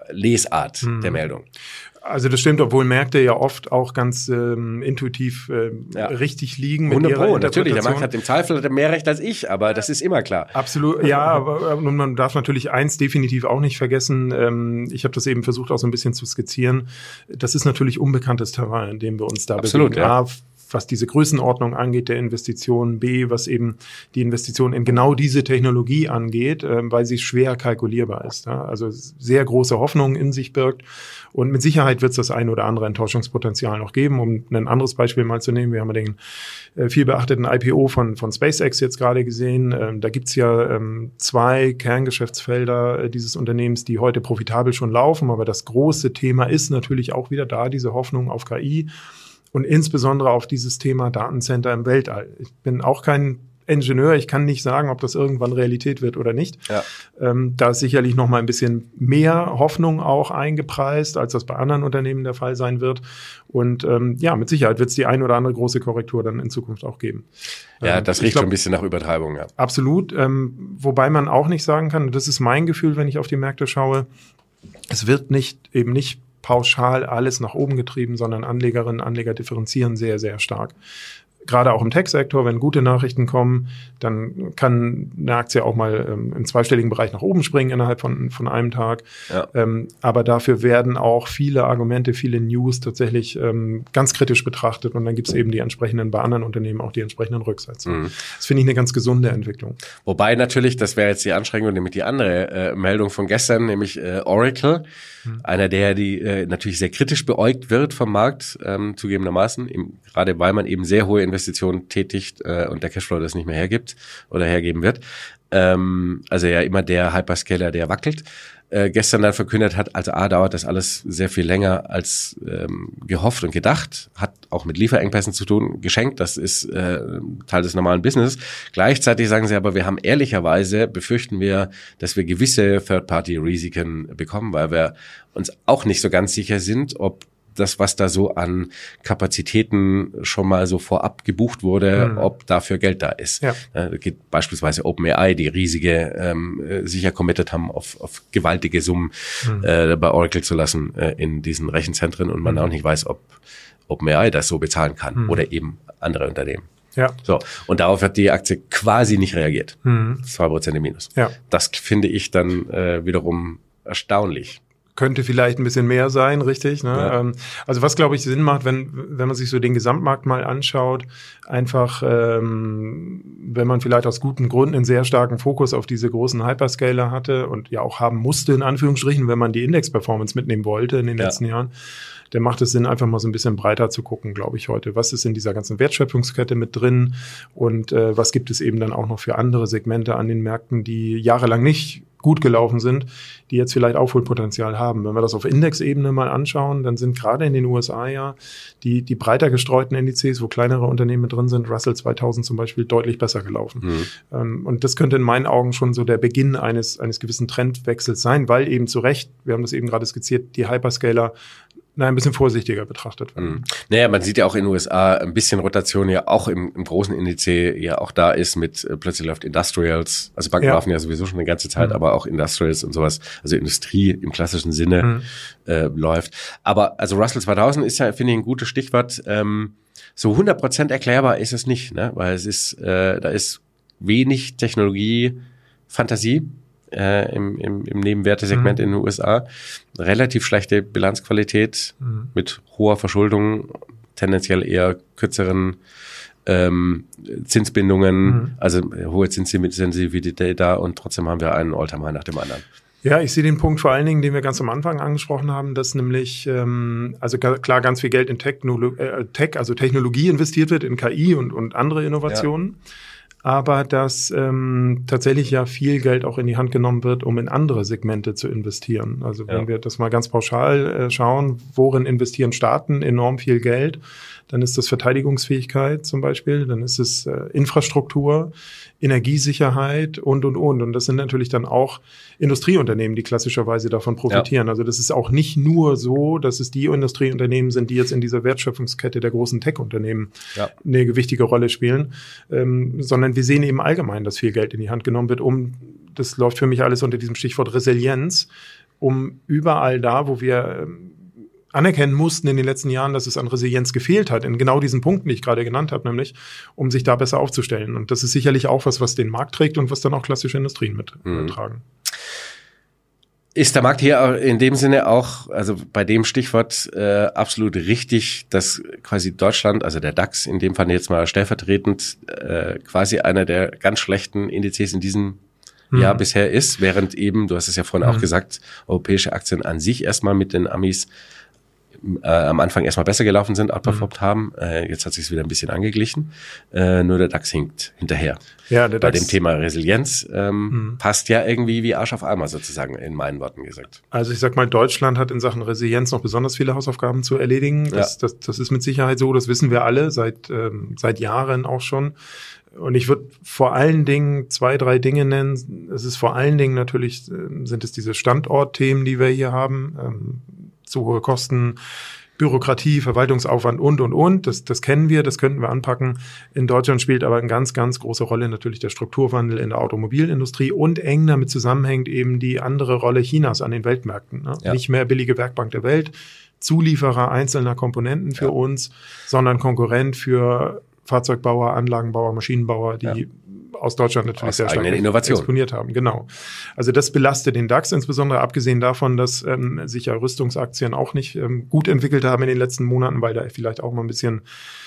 Lesart mhm. der Meldung. Also das stimmt, obwohl Märkte ja oft auch ganz ähm, intuitiv äh, ja. richtig liegen. Mit ihrer Pro, natürlich, der Markt hat im Zweifel mehr Recht als ich, aber das ist immer klar. Absolut, ja, aber und man darf natürlich eins definitiv auch nicht vergessen, ähm, ich habe das eben versucht auch so ein bisschen zu skizzieren, das ist natürlich unbekanntes Terrain, in dem wir uns da Absolut, bewegen. Ja. A, was diese Größenordnung angeht, der Investitionen, B, was eben die Investition in genau diese Technologie angeht, äh, weil sie schwer kalkulierbar ist. Ja? Also sehr große Hoffnungen in sich birgt. Und mit Sicherheit wird es das ein oder andere Enttäuschungspotenzial noch geben. Um ein anderes Beispiel mal zu nehmen, wir haben den äh, viel beachteten I P O von von SpaceX jetzt gerade gesehen. Ähm, da gibt's ja ähm, zwei Kerngeschäftsfelder äh, dieses Unternehmens, die heute profitabel schon laufen. Aber das große Thema ist natürlich auch wieder da, diese Hoffnung auf K I und insbesondere auf dieses Thema Datencenter im Weltall. Ich bin auch kein Ingenieur, ich kann nicht sagen, ob das irgendwann Realität wird oder nicht. Ja. Ähm, da ist sicherlich noch mal ein bisschen mehr Hoffnung auch eingepreist, als das bei anderen Unternehmen der Fall sein wird. Und ähm, ja, mit Sicherheit wird es die ein oder andere große Korrektur dann in Zukunft auch geben. Ja, das riecht glaub, schon ein bisschen nach Übertreibung. Ja. Absolut. Ähm, wobei man auch nicht sagen kann, und das ist mein Gefühl, wenn ich auf die Märkte schaue, es wird nicht eben nicht pauschal alles nach oben getrieben, sondern Anlegerinnen und Anleger differenzieren sehr, sehr stark. Gerade auch im Tech-Sektor, wenn gute Nachrichten kommen, dann kann eine Aktie auch mal ähm, im zweistelligen Bereich nach oben springen innerhalb von, von einem Tag. Ja. Ähm, aber dafür werden auch viele Argumente, viele News tatsächlich ähm, ganz kritisch betrachtet. Und dann gibt es eben die entsprechenden, bei anderen Unternehmen auch die entsprechenden Rücksätze. Mhm. Das finde ich eine ganz gesunde Entwicklung. Wobei natürlich, das wäre jetzt die Anstrengung, nämlich die andere äh, Meldung von gestern, nämlich äh, Oracle. Mhm. Einer, der die äh, natürlich sehr kritisch beäugt wird vom Markt, ähm, zugegebenermaßen, eben, gerade weil man eben sehr hohe Investitionen tätigt äh, und der Cashflow das nicht mehr hergibt oder hergeben wird. Ähm, also ja immer der Hyperscaler, der wackelt. Äh, gestern dann verkündet hat, also A, dauert das alles sehr viel länger als ähm, gehofft und gedacht, hat auch mit Lieferengpässen zu tun, geschenkt, das ist äh, Teil des normalen Business. Gleichzeitig sagen sie aber, wir haben ehrlicherweise, befürchten wir, dass wir gewisse Third-Party-Risiken bekommen, weil wir uns auch nicht so ganz sicher sind, ob das, was da so an Kapazitäten schon mal so vorab gebucht wurde, mhm. ob dafür Geld da ist. Ja. Da geht beispielsweise OpenAI, die riesige, ähm, sicher committed haben, auf, auf gewaltige Summen mhm. äh, bei Oracle zu lassen äh, in diesen Rechenzentren und man mhm. auch nicht weiß, ob OpenAI das so bezahlen kann mhm. oder eben andere Unternehmen. Ja. So. Und darauf hat die Aktie quasi nicht reagiert. Mhm. zwei Prozent im Minus. Ja. Das finde ich dann äh, wiederum erstaunlich. Könnte vielleicht ein bisschen mehr sein, richtig. Ne? Ja. Ähm, also was, glaube ich, Sinn macht, wenn wenn man sich so den Gesamtmarkt mal anschaut, einfach, ähm, wenn man vielleicht aus guten Gründen einen sehr starken Fokus auf diese großen Hyperscaler hatte und ja auch haben musste, in Anführungsstrichen, wenn man die Index-Performance mitnehmen wollte in den ja. letzten Jahren, dann macht es Sinn, einfach mal so ein bisschen breiter zu gucken, glaube ich, heute. Was ist in dieser ganzen Wertschöpfungskette mit drin und äh, was gibt es eben dann auch noch für andere Segmente an den Märkten, die jahrelang nicht gut gelaufen sind, die jetzt vielleicht Aufholpotenzial haben. Wenn wir das auf Indexebene mal anschauen, dann sind gerade in den U S A ja die, die breiter gestreuten Indizes, wo kleinere Unternehmen mit drin sind, Russell zweitausend zum Beispiel, deutlich besser gelaufen. Mhm. Ähm, und das könnte in meinen Augen schon so der Beginn eines, eines gewissen Trendwechsels sein, weil eben zu Recht, wir haben das eben gerade skizziert, die Hyperscaler na, ein bisschen vorsichtiger betrachtet werden. Mhm. Naja, man sieht ja auch in den U S A ein bisschen Rotation ja auch im, im großen Indiz ja auch da ist mit äh, plötzlich läuft Industrials, also Banken ja. laufen ja sowieso schon eine ganze Zeit, mhm. aber auch Industrials und sowas, also Industrie im klassischen Sinne mhm. äh, läuft. Aber also Russell zweitausend ist ja, finde ich, ein gutes Stichwort. Ähm, so hundert Prozent erklärbar ist es nicht, ne? Weil es ist, äh, da ist wenig Technologie, Fantasie äh, im, im, im Nebenwertesegment mhm. in den U S A. Relativ schlechte Bilanzqualität mhm. mit hoher Verschuldung, tendenziell eher kürzeren ähm, Zinsbindungen, mhm. also äh, hohe Zinssensibilität da und trotzdem haben wir einen All-Time-High nach dem anderen. Ja, ich sehe den Punkt vor allen Dingen, den wir ganz am Anfang angesprochen haben, dass nämlich, ähm, also klar, ganz viel Geld in Technolo- äh, Tech, also Technologie investiert wird, in K I und, und andere Innovationen. Ja. Aber dass ähm, tatsächlich ja viel Geld auch in die Hand genommen wird, um in andere Segmente zu investieren. Also wenn ja. wir das mal ganz pauschal äh, schauen, worin investieren Staaten enorm viel Geld, dann ist das Verteidigungsfähigkeit zum Beispiel, dann ist es äh, Infrastruktur, Energiesicherheit und, und, und. Und das sind natürlich dann auch Industrieunternehmen, die klassischerweise davon profitieren. Ja. Also das ist auch nicht nur so, dass es die Industrieunternehmen sind, die jetzt in dieser Wertschöpfungskette der großen Tech-Unternehmen ja. eine gewichtige Rolle spielen, ähm, sondern wir sehen eben allgemein, dass viel Geld in die Hand genommen wird, um, das läuft für mich alles unter diesem Stichwort Resilienz, um überall da, wo wir ähm, anerkennen mussten in den letzten Jahren, dass es an Resilienz gefehlt hat, in genau diesen Punkten, die ich gerade genannt habe, nämlich, um sich da besser aufzustellen. Und das ist sicherlich auch was, was den Markt trägt und was dann auch klassische Industrien mittragen. Mhm. Ist der Markt hier in dem Sinne auch, also bei dem Stichwort äh, absolut richtig, dass quasi Deutschland, also der DAX in dem Fall jetzt mal stellvertretend, äh, quasi einer der ganz schlechten Indizes in diesem mhm. Jahr bisher ist, während eben, du hast es ja vorhin mhm. auch gesagt, europäische Aktien an sich erstmal mit den Amis Äh, am Anfang erstmal besser gelaufen sind, outperformt mhm. haben. Äh, jetzt hat sich es wieder ein bisschen angeglichen. Äh, nur der DAX hinkt hinterher. Ja, der Bei DAX, dem Thema Resilienz ähm, mhm. passt ja irgendwie wie Arsch auf Eimer sozusagen, in meinen Worten gesagt. Also ich sag mal, Deutschland hat in Sachen Resilienz noch besonders viele Hausaufgaben zu erledigen. Das, ja. das, das ist mit Sicherheit so, das wissen wir alle, seit, ähm, seit Jahren auch schon. Und ich würde vor allen Dingen zwei, drei Dinge nennen. Es ist vor allen Dingen natürlich, äh, sind es diese Standortthemen, die wir hier haben. Ähm, zu hohe Kosten, Bürokratie, Verwaltungsaufwand und, und, und. Das, das kennen wir, das könnten wir anpacken. In Deutschland spielt aber eine ganz, ganz große Rolle natürlich der Strukturwandel in der Automobilindustrie und eng damit zusammenhängt eben die andere Rolle Chinas an den Weltmärkten. Ne? Ja. Nicht mehr billige Werkbank der Welt, Zulieferer einzelner Komponenten für ja. uns, sondern Konkurrent für Fahrzeugbauer, Anlagenbauer, Maschinenbauer, die ja. aus Deutschland natürlich aus sehr stark exponiert haben. Genau. Also das belastet den DAX, insbesondere abgesehen davon, dass ähm, sich ja Rüstungsaktien auch nicht ähm, gut entwickelt haben in den letzten Monaten, weil da vielleicht auch mal ein bisschen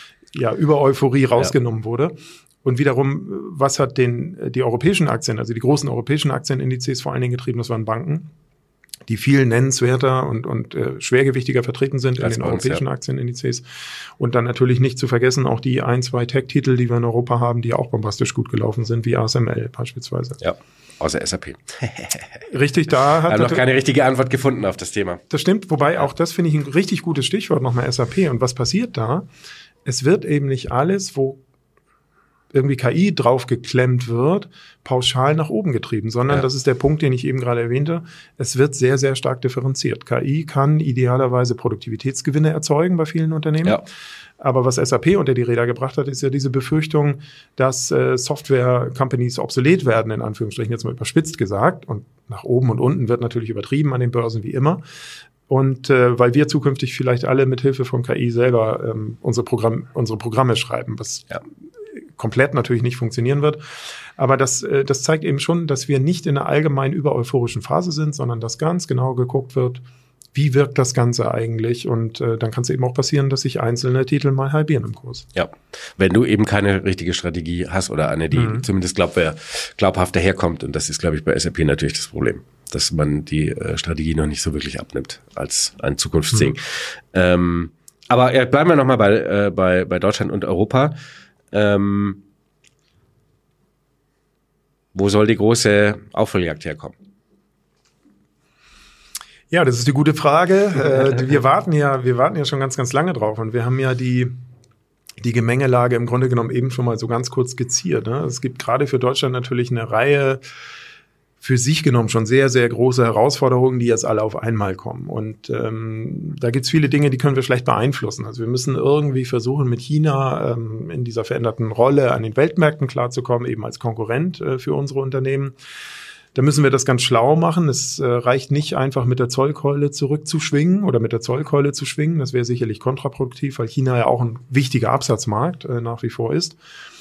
ja über Euphorie rausgenommen ja. wurde. Und wiederum, was hat den die europäischen Aktien, also die großen europäischen Aktienindizes vor allen Dingen getrieben, das waren Banken, die viel nennenswerter und, und äh, schwergewichtiger vertreten sind Als in den uns, europäischen ja. Aktienindizes. Und dann natürlich nicht zu vergessen auch die ein, zwei Tech-Titel, die wir in Europa haben, die auch bombastisch gut gelaufen sind, wie A S M L beispielsweise. Ja, außer S A P. Richtig, da hat... Wir haben noch keine richtige Antwort gefunden auf das Thema. Das stimmt, wobei auch das finde ich ein richtig gutes Stichwort, nochmal S A P. Und was passiert da? Es wird eben nicht alles, wo irgendwie K I draufgeklemmt wird, pauschal nach oben getrieben, sondern ja. das ist der Punkt, den ich eben gerade erwähnte, es wird sehr, sehr stark differenziert. K I kann idealerweise Produktivitätsgewinne erzeugen bei vielen Unternehmen, ja. aber was S A P unter die Räder gebracht hat, ist ja diese Befürchtung, dass äh, Software-Companies obsolet werden, in Anführungsstrichen jetzt mal überspitzt gesagt, und nach oben und unten wird natürlich übertrieben an den Börsen wie immer. Und äh, weil wir zukünftig vielleicht alle mit Hilfe von K I selber ähm, unsere, Programm, unsere Programme schreiben, was ja. komplett natürlich nicht funktionieren wird. Aber das, äh, das zeigt eben schon, dass wir nicht in einer allgemein übereuphorischen Phase sind, sondern dass ganz genau geguckt wird, wie wirkt das Ganze eigentlich? Und äh, dann kann es eben auch passieren, dass sich einzelne Titel mal halbieren im Kurs. Ja, wenn du eben keine richtige Strategie hast oder eine, die mhm. zumindest glaub, glaubhaft daherkommt. Und das ist, glaube ich, bei S A P natürlich das Problem, dass man die äh, Strategie noch nicht so wirklich abnimmt als ein Zukunftssegen. Mhm. Ähm, aber ja, bleiben wir nochmal bei, äh, bei, bei Deutschland und Europa. Ähm, wo soll die große Aufholjagd herkommen? Ja, das ist die gute Frage. äh, wir warten ja, wir warten ja schon ganz, ganz lange drauf, und wir haben ja die die Gemengelage im Grunde genommen eben schon mal so ganz kurz skizziert. Ne? Es gibt gerade für Deutschland natürlich eine Reihe für sich genommen schon sehr, sehr große Herausforderungen, die jetzt alle auf einmal kommen. Und ähm, da gibt's viele Dinge, die können wir schlecht beeinflussen. Also wir müssen irgendwie versuchen, mit China ähm, in dieser veränderten Rolle an den Weltmärkten klarzukommen, eben als Konkurrent äh, für unsere Unternehmen. Da müssen wir das ganz schlau machen. Es äh, reicht nicht einfach mit der Zollkeule zurückzuschwingen oder mit der Zollkeule zu schwingen. Das wäre sicherlich kontraproduktiv, weil China ja auch ein wichtiger Absatzmarkt äh, nach wie vor ist.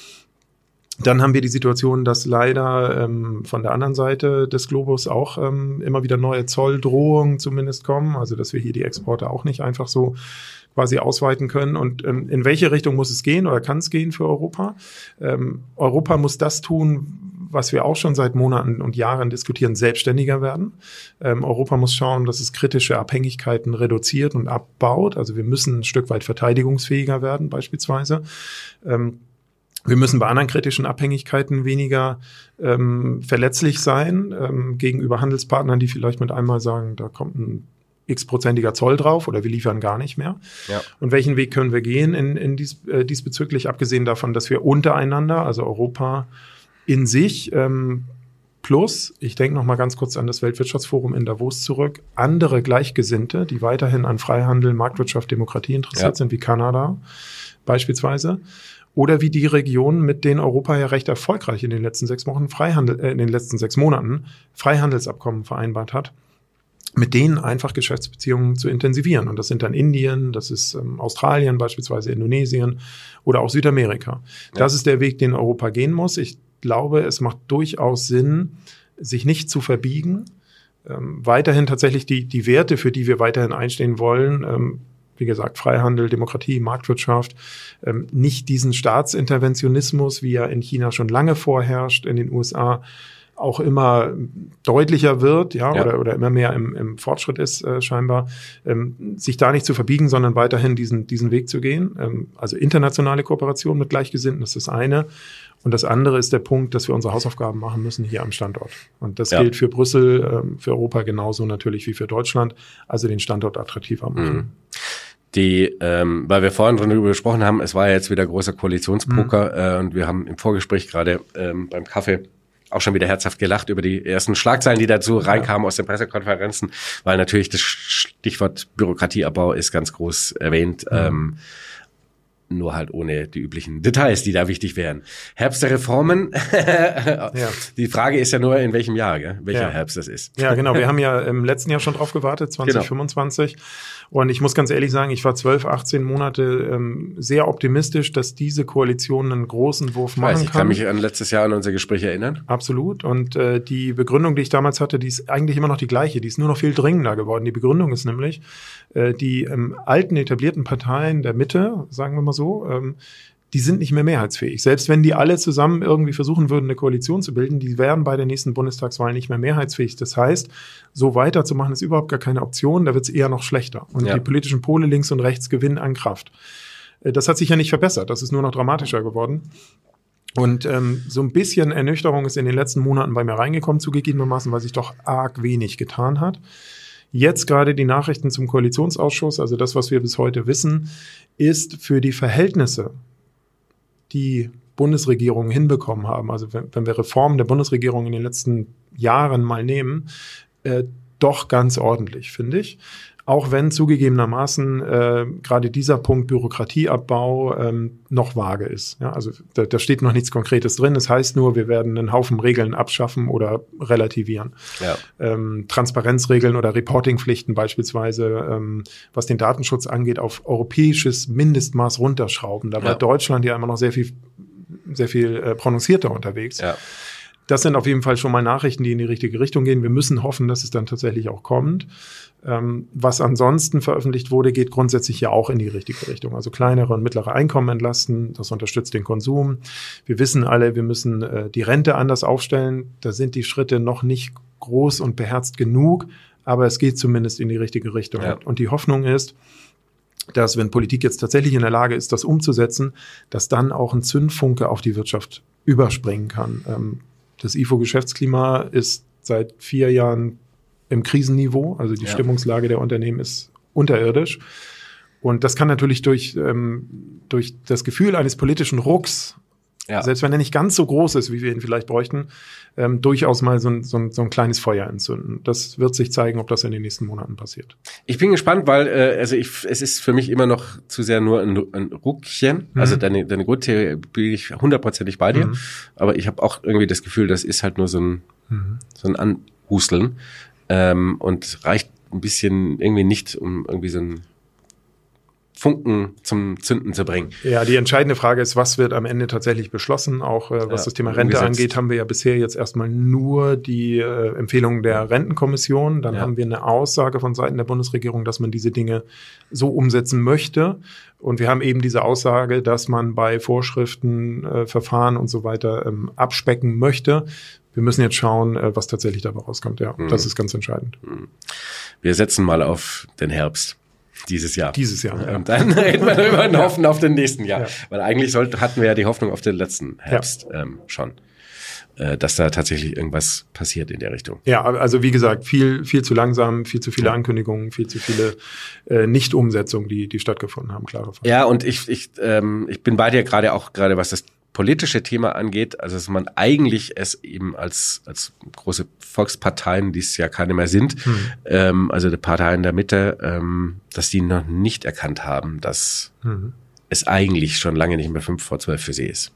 Dann haben wir die Situation, dass leider ähm, von der anderen Seite des Globus auch ähm, immer wieder neue Zolldrohungen zumindest kommen. Also dass wir hier die Exporte auch nicht einfach so quasi ausweiten können. Und ähm, in welche Richtung muss es gehen oder kann es gehen für Europa? Ähm, Europa muss das tun, was wir auch schon seit Monaten und Jahren diskutieren, selbstständiger werden. Ähm, Europa muss schauen, dass es kritische Abhängigkeiten reduziert und abbaut. Also wir müssen ein Stück weit verteidigungsfähiger werden beispielsweise. Ähm, wir müssen bei anderen kritischen Abhängigkeiten weniger ähm, verletzlich sein ähm, gegenüber Handelspartnern, die vielleicht mit einmal sagen, da kommt ein x-prozentiger Zoll drauf oder wir liefern gar nicht mehr. Ja. Und welchen Weg können wir gehen in, in dies, äh, diesbezüglich, abgesehen davon, dass wir untereinander, also Europa in sich, ähm, plus, ich denke noch mal ganz kurz an das Weltwirtschaftsforum in Davos zurück, andere Gleichgesinnte, die weiterhin an Freihandel, Marktwirtschaft, Demokratie interessiert ja. sind, wie Kanada beispielsweise, oder wie die Regionen, mit denen Europa ja recht erfolgreich in den letzten sechs Wochen Freihandel, äh, in den letzten sechs Monaten Freihandelsabkommen vereinbart hat, mit denen einfach Geschäftsbeziehungen zu intensivieren. Und das sind dann Indien, das ist ähm, Australien beispielsweise, Indonesien oder auch Südamerika. Ja. Das ist der Weg, den Europa gehen muss. Ich glaube, es macht durchaus Sinn, sich nicht zu verbiegen, ähm, weiterhin tatsächlich die, die Werte, für die wir weiterhin einstehen wollen, ähm, wie gesagt, Freihandel, Demokratie, Marktwirtschaft, ähm, nicht diesen Staatsinterventionismus, wie er in China schon lange vorherrscht, in den U S A auch immer deutlicher wird, ja, ja. Oder, oder immer mehr im, im Fortschritt ist äh, scheinbar, ähm, sich da nicht zu verbiegen, sondern weiterhin diesen, diesen Weg zu gehen. Ähm, also internationale Kooperation mit Gleichgesinnten ist das eine. Und das andere ist der Punkt, dass wir unsere Hausaufgaben machen müssen hier am Standort. Und das ja. gilt für Brüssel, ähm, für Europa genauso natürlich wie für Deutschland, also den Standort attraktiver machen. Mhm. Die, ähm, weil wir vorhin darüber gesprochen haben, es war ja jetzt wieder großer Koalitionspoker mhm. äh, und wir haben im Vorgespräch gerade ähm, beim Kaffee auch schon wieder herzhaft gelacht über die ersten Schlagzeilen, die dazu reinkamen aus den Pressekonferenzen, weil natürlich das Stichwort Bürokratieabbau ist ganz groß erwähnt, mhm. ähm, nur halt ohne die üblichen Details, die da wichtig wären. Herbst der Reformen, ja. Die Frage ist ja nur, in welchem Jahr, gell? welcher ja. Herbst das ist. Ja, genau, wir haben ja im letzten Jahr schon drauf gewartet, zwanzig fünfundzwanzig. Genau. Und ich muss ganz ehrlich sagen, ich war zwölf, achtzehn Monate ähm, sehr optimistisch, dass diese Koalition einen großen Wurf machen kann. Ich kann mich an letztes Jahr an unser Gespräch erinnern. Absolut. Und äh, die Begründung, die ich damals hatte, die ist eigentlich immer noch die gleiche. Die ist nur noch viel dringender geworden. Die Begründung ist nämlich, äh, die ähm, alten etablierten Parteien der Mitte, sagen wir mal so, ähm, die sind nicht mehr mehrheitsfähig. Selbst wenn die alle zusammen irgendwie versuchen würden, eine Koalition zu bilden, die wären bei der nächsten Bundestagswahl nicht mehr mehrheitsfähig. Das heißt, so weiterzumachen ist überhaupt gar keine Option, da wird es eher noch schlechter. Und ja. die politischen Pole links und rechts gewinnen an Kraft. Das hat sich ja nicht verbessert, das ist nur noch dramatischer geworden. Und ähm, so ein bisschen Ernüchterung ist in den letzten Monaten bei mir reingekommen, zugegebenermaßen, weil sich doch arg wenig getan hat. Jetzt gerade die Nachrichten zum Koalitionsausschuss, also das, was wir bis heute wissen, ist für die Verhältnisse, die Bundesregierungen hinbekommen haben, also wenn, wenn wir Reformen der Bundesregierung in den letzten Jahren mal nehmen, äh, doch ganz ordentlich, finde ich. Auch wenn zugegebenermaßen äh, gerade dieser Punkt Bürokratieabbau ähm, noch vage ist. Ja, also da, da steht noch nichts Konkretes drin. Das heißt nur, wir werden einen Haufen Regeln abschaffen oder relativieren. Ja. Ähm, Transparenzregeln oder Reportingpflichten beispielsweise, ähm, was den Datenschutz angeht, auf europäisches Mindestmaß runterschrauben. Da war ja. Deutschland ja immer noch sehr viel, sehr viel äh, prononcierter unterwegs. Ja. Das sind auf jeden Fall schon mal Nachrichten, die in die richtige Richtung gehen. Wir müssen hoffen, dass es dann tatsächlich auch kommt. Ähm, was ansonsten veröffentlicht wurde, geht grundsätzlich ja auch in die richtige Richtung. Also kleinere und mittlere Einkommen entlasten, das unterstützt den Konsum. Wir wissen alle, wir müssen äh, die Rente anders aufstellen. Da sind die Schritte noch nicht groß und beherzt genug, aber es geht zumindest in die richtige Richtung. Ja. Und die Hoffnung ist, dass wenn Politik jetzt tatsächlich in der Lage ist, das umzusetzen, dass dann auch ein Zündfunke auf die Wirtschaft überspringen kann. Ähm, Das I F O-Geschäftsklima ist seit vier Jahren im Krisenniveau. Also die ja. Stimmungslage der Unternehmen ist unterirdisch. Und das kann natürlich durch, ähm, durch das Gefühl eines politischen Rucks, ja. selbst wenn er nicht ganz so groß ist, wie wir ihn vielleicht bräuchten, ähm, durchaus mal so ein, so, ein, so ein kleines Feuer entzünden. Das wird sich zeigen, ob das in den nächsten Monaten passiert. Ich bin gespannt, weil äh, also ich, es ist für mich immer noch zu sehr nur ein, ein Ruckchen. Mhm. Also deine, deine Grundtheorie bin ich hundertprozentig bei dir. Mhm. Aber ich habe auch irgendwie das Gefühl, das ist halt nur so ein Mhm. So ein Anhusteln. Ähm, und reicht ein bisschen irgendwie nicht, um irgendwie so ein Funken zum Zünden zu bringen. Ja, die entscheidende Frage ist, was wird am Ende tatsächlich beschlossen? Auch äh, was ja, das Thema Rente umgesetzt. angeht, haben wir ja bisher jetzt erstmal nur die äh, Empfehlungen der Rentenkommission. Dann ja. haben wir eine Aussage von Seiten der Bundesregierung, dass man diese Dinge so umsetzen möchte. Und wir haben eben diese Aussage, dass man bei Vorschriften, äh, Verfahren und so weiter ähm, abspecken möchte. Wir müssen jetzt schauen, äh, was tatsächlich dabei rauskommt. Ja, mhm. das ist ganz entscheidend. Wir setzen mal auf den Herbst. Dieses Jahr. Dieses Jahr, ja. Und dann reden wir darüber und hoffen auf den nächsten Jahr. Ja. Weil eigentlich sollte, hatten wir ja die Hoffnung auf den letzten Herbst ja. ähm, schon, äh, dass da tatsächlich irgendwas passiert in der Richtung. Ja, also wie gesagt, viel viel zu langsam, viel zu viele ja. Ankündigungen, viel zu viele äh, Nicht-Umsetzungen, die die stattgefunden haben, klare Frage. Ja, und ich ich ähm, ich bin bei dir gerade auch, gerade was das politische Thema angeht, also dass man eigentlich es eben als als große Volksparteien, die es ja keine mehr sind, hm. ähm, also die Parteien der Mitte, ähm, dass die noch nicht erkannt haben, dass hm. es eigentlich schon lange nicht mehr fünf vor zwölf für sie ist.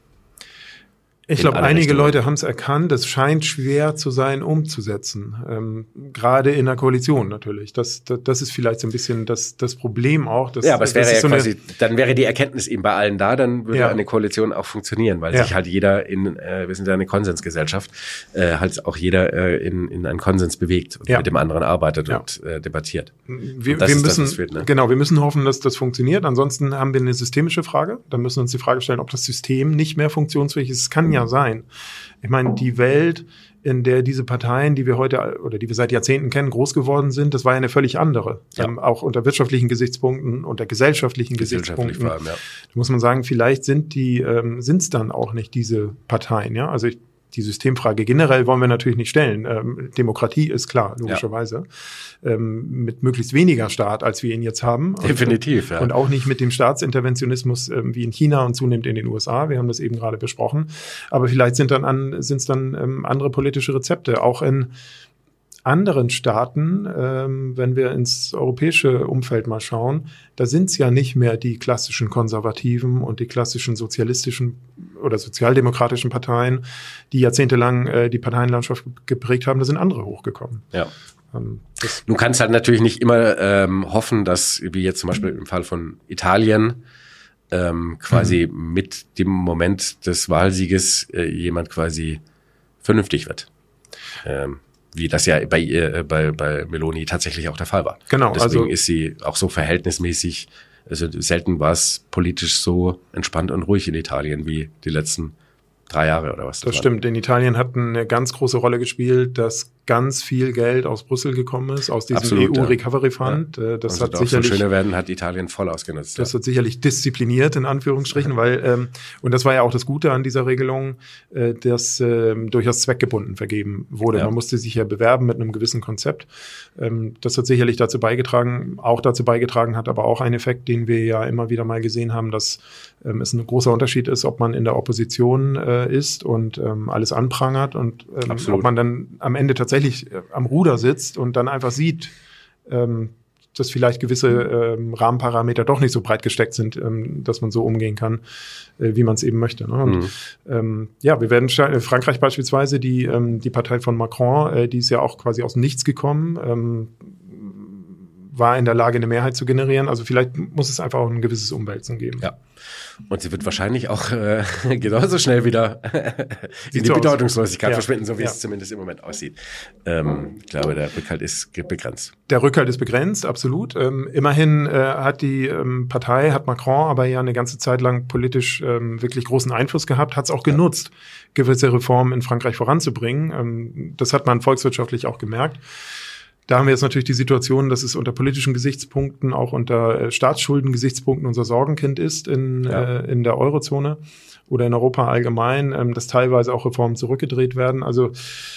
Ich glaube, einige Richtungen. Leute haben es erkannt. Es scheint schwer zu sein, umzusetzen. Ähm, gerade in der Koalition natürlich. Das, das, das ist vielleicht so ein bisschen das, das Problem auch. Dass, ja, aber es wäre ja so quasi, dann wäre die Erkenntnis eben bei allen da, dann würde ja. eine Koalition auch funktionieren, weil ja. sich halt jeder in, äh, wir sind ja eine Konsensgesellschaft, äh, halt auch jeder äh, in, in einen Konsens bewegt und ja. mit dem anderen arbeitet ja. und äh, debattiert. Wir, und wir müssen, das, fehlt, ne? genau, wir müssen hoffen, dass das funktioniert. Ansonsten haben wir eine systemische Frage. Dann müssen wir uns die Frage stellen, ob das System nicht mehr funktionsfähig ist. Es kann ja sein. Ich meine, die Welt, in der diese Parteien, die wir heute oder die wir seit Jahrzehnten kennen, groß geworden sind, das war ja eine völlig andere. Ja. Ähm, auch unter wirtschaftlichen Gesichtspunkten, unter gesellschaftlichen Gesichtspunkten. Vor allem, ja. Da muss man sagen, vielleicht sind die ähm, sind es dann auch nicht diese Parteien. Ja, also ich, die Systemfrage generell wollen wir natürlich nicht stellen. Ähm, Demokratie ist klar, logischerweise. Ja. Ähm, mit möglichst weniger Staat, als wir ihn jetzt haben. Definitiv, und, ja. Und auch nicht mit dem Staatsinterventionismus ähm, wie in China und zunehmend in den U S A. Wir haben das eben gerade besprochen. Aber vielleicht sind dann an, sind es dann ähm, andere politische Rezepte. Auch in anderen Staaten, ähm, wenn wir ins europäische Umfeld mal schauen, da sind es ja nicht mehr die klassischen Konservativen und die klassischen sozialistischen oder sozialdemokratischen Parteien, die jahrzehntelang äh, die Parteienlandschaft geprägt haben. Da sind andere hochgekommen. Ja. Ähm, du kannst halt natürlich nicht immer ähm, hoffen, dass, wie jetzt zum Beispiel im Fall von Italien, ähm, quasi mhm. mit dem Moment des Wahlsieges äh, jemand quasi vernünftig wird. Ähm, wie das ja bei ihr, bei, bei Meloni tatsächlich auch der Fall war. Genau. Deswegen also, ist sie auch so verhältnismäßig, also selten war es politisch so entspannt und ruhig in Italien wie die letzten drei Jahre oder was. Das, das stimmt. In Italien hat eine ganz große Rolle gespielt, dass ganz viel Geld aus Brüssel gekommen ist, aus diesem Absolut, E U-Recovery-Fund. Ja. Das und hat auch sicherlich, so schöner werden, hat Italien voll ausgenutzt. Das ja. hat sicherlich diszipliniert, in Anführungsstrichen, mhm. weil, ähm, und das war ja auch das Gute an dieser Regelung, äh, dass ähm, durchaus zweckgebunden vergeben wurde. Ja. Man musste sich ja bewerben mit einem gewissen Konzept. Ähm, das hat sicherlich dazu beigetragen, auch dazu beigetragen hat, aber auch ein Effekt, den wir ja immer wieder mal gesehen haben, dass ähm, es ein großer Unterschied ist, ob man in der Opposition äh, ist und ähm, alles anprangert und ähm, ob man dann am Ende tatsächlich äh, am Ruder sitzt und dann einfach sieht, ähm, dass vielleicht gewisse ähm, Rahmenparameter doch nicht so breit gesteckt sind, ähm, dass man so umgehen kann, äh, wie man es eben möchte. Ne? Und, mhm. ähm, ja, wir werden äh, Frankreich beispielsweise, die ähm, die Partei von Macron, äh, die ist ja auch quasi aus dem Nichts gekommen, ähm, war in der Lage, eine Mehrheit zu generieren. Also vielleicht muss es einfach auch ein gewisses Umwälzen geben. Ja. Und sie wird wahrscheinlich auch äh, genauso schnell wieder in die Bedeutungslosigkeit ja. verschwinden, so wie ja. es zumindest im Moment aussieht. Ähm, ich glaube, der Rückhalt ist begrenzt. Der Rückhalt ist begrenzt, absolut. Ähm, immerhin äh, hat die ähm, Partei, hat Macron aber ja eine ganze Zeit lang politisch ähm, wirklich großen Einfluss gehabt, hat es auch genutzt, ja. gewisse Reformen in Frankreich voranzubringen. Ähm, das hat man volkswirtschaftlich auch gemerkt. Da haben wir jetzt natürlich die Situation, dass es unter politischen Gesichtspunkten, auch unter äh, Staatsschulden-Gesichtspunkten unser Sorgenkind ist in, ja. äh, in der Eurozone oder in Europa allgemein, ähm, dass teilweise auch Reformen zurückgedreht werden. Also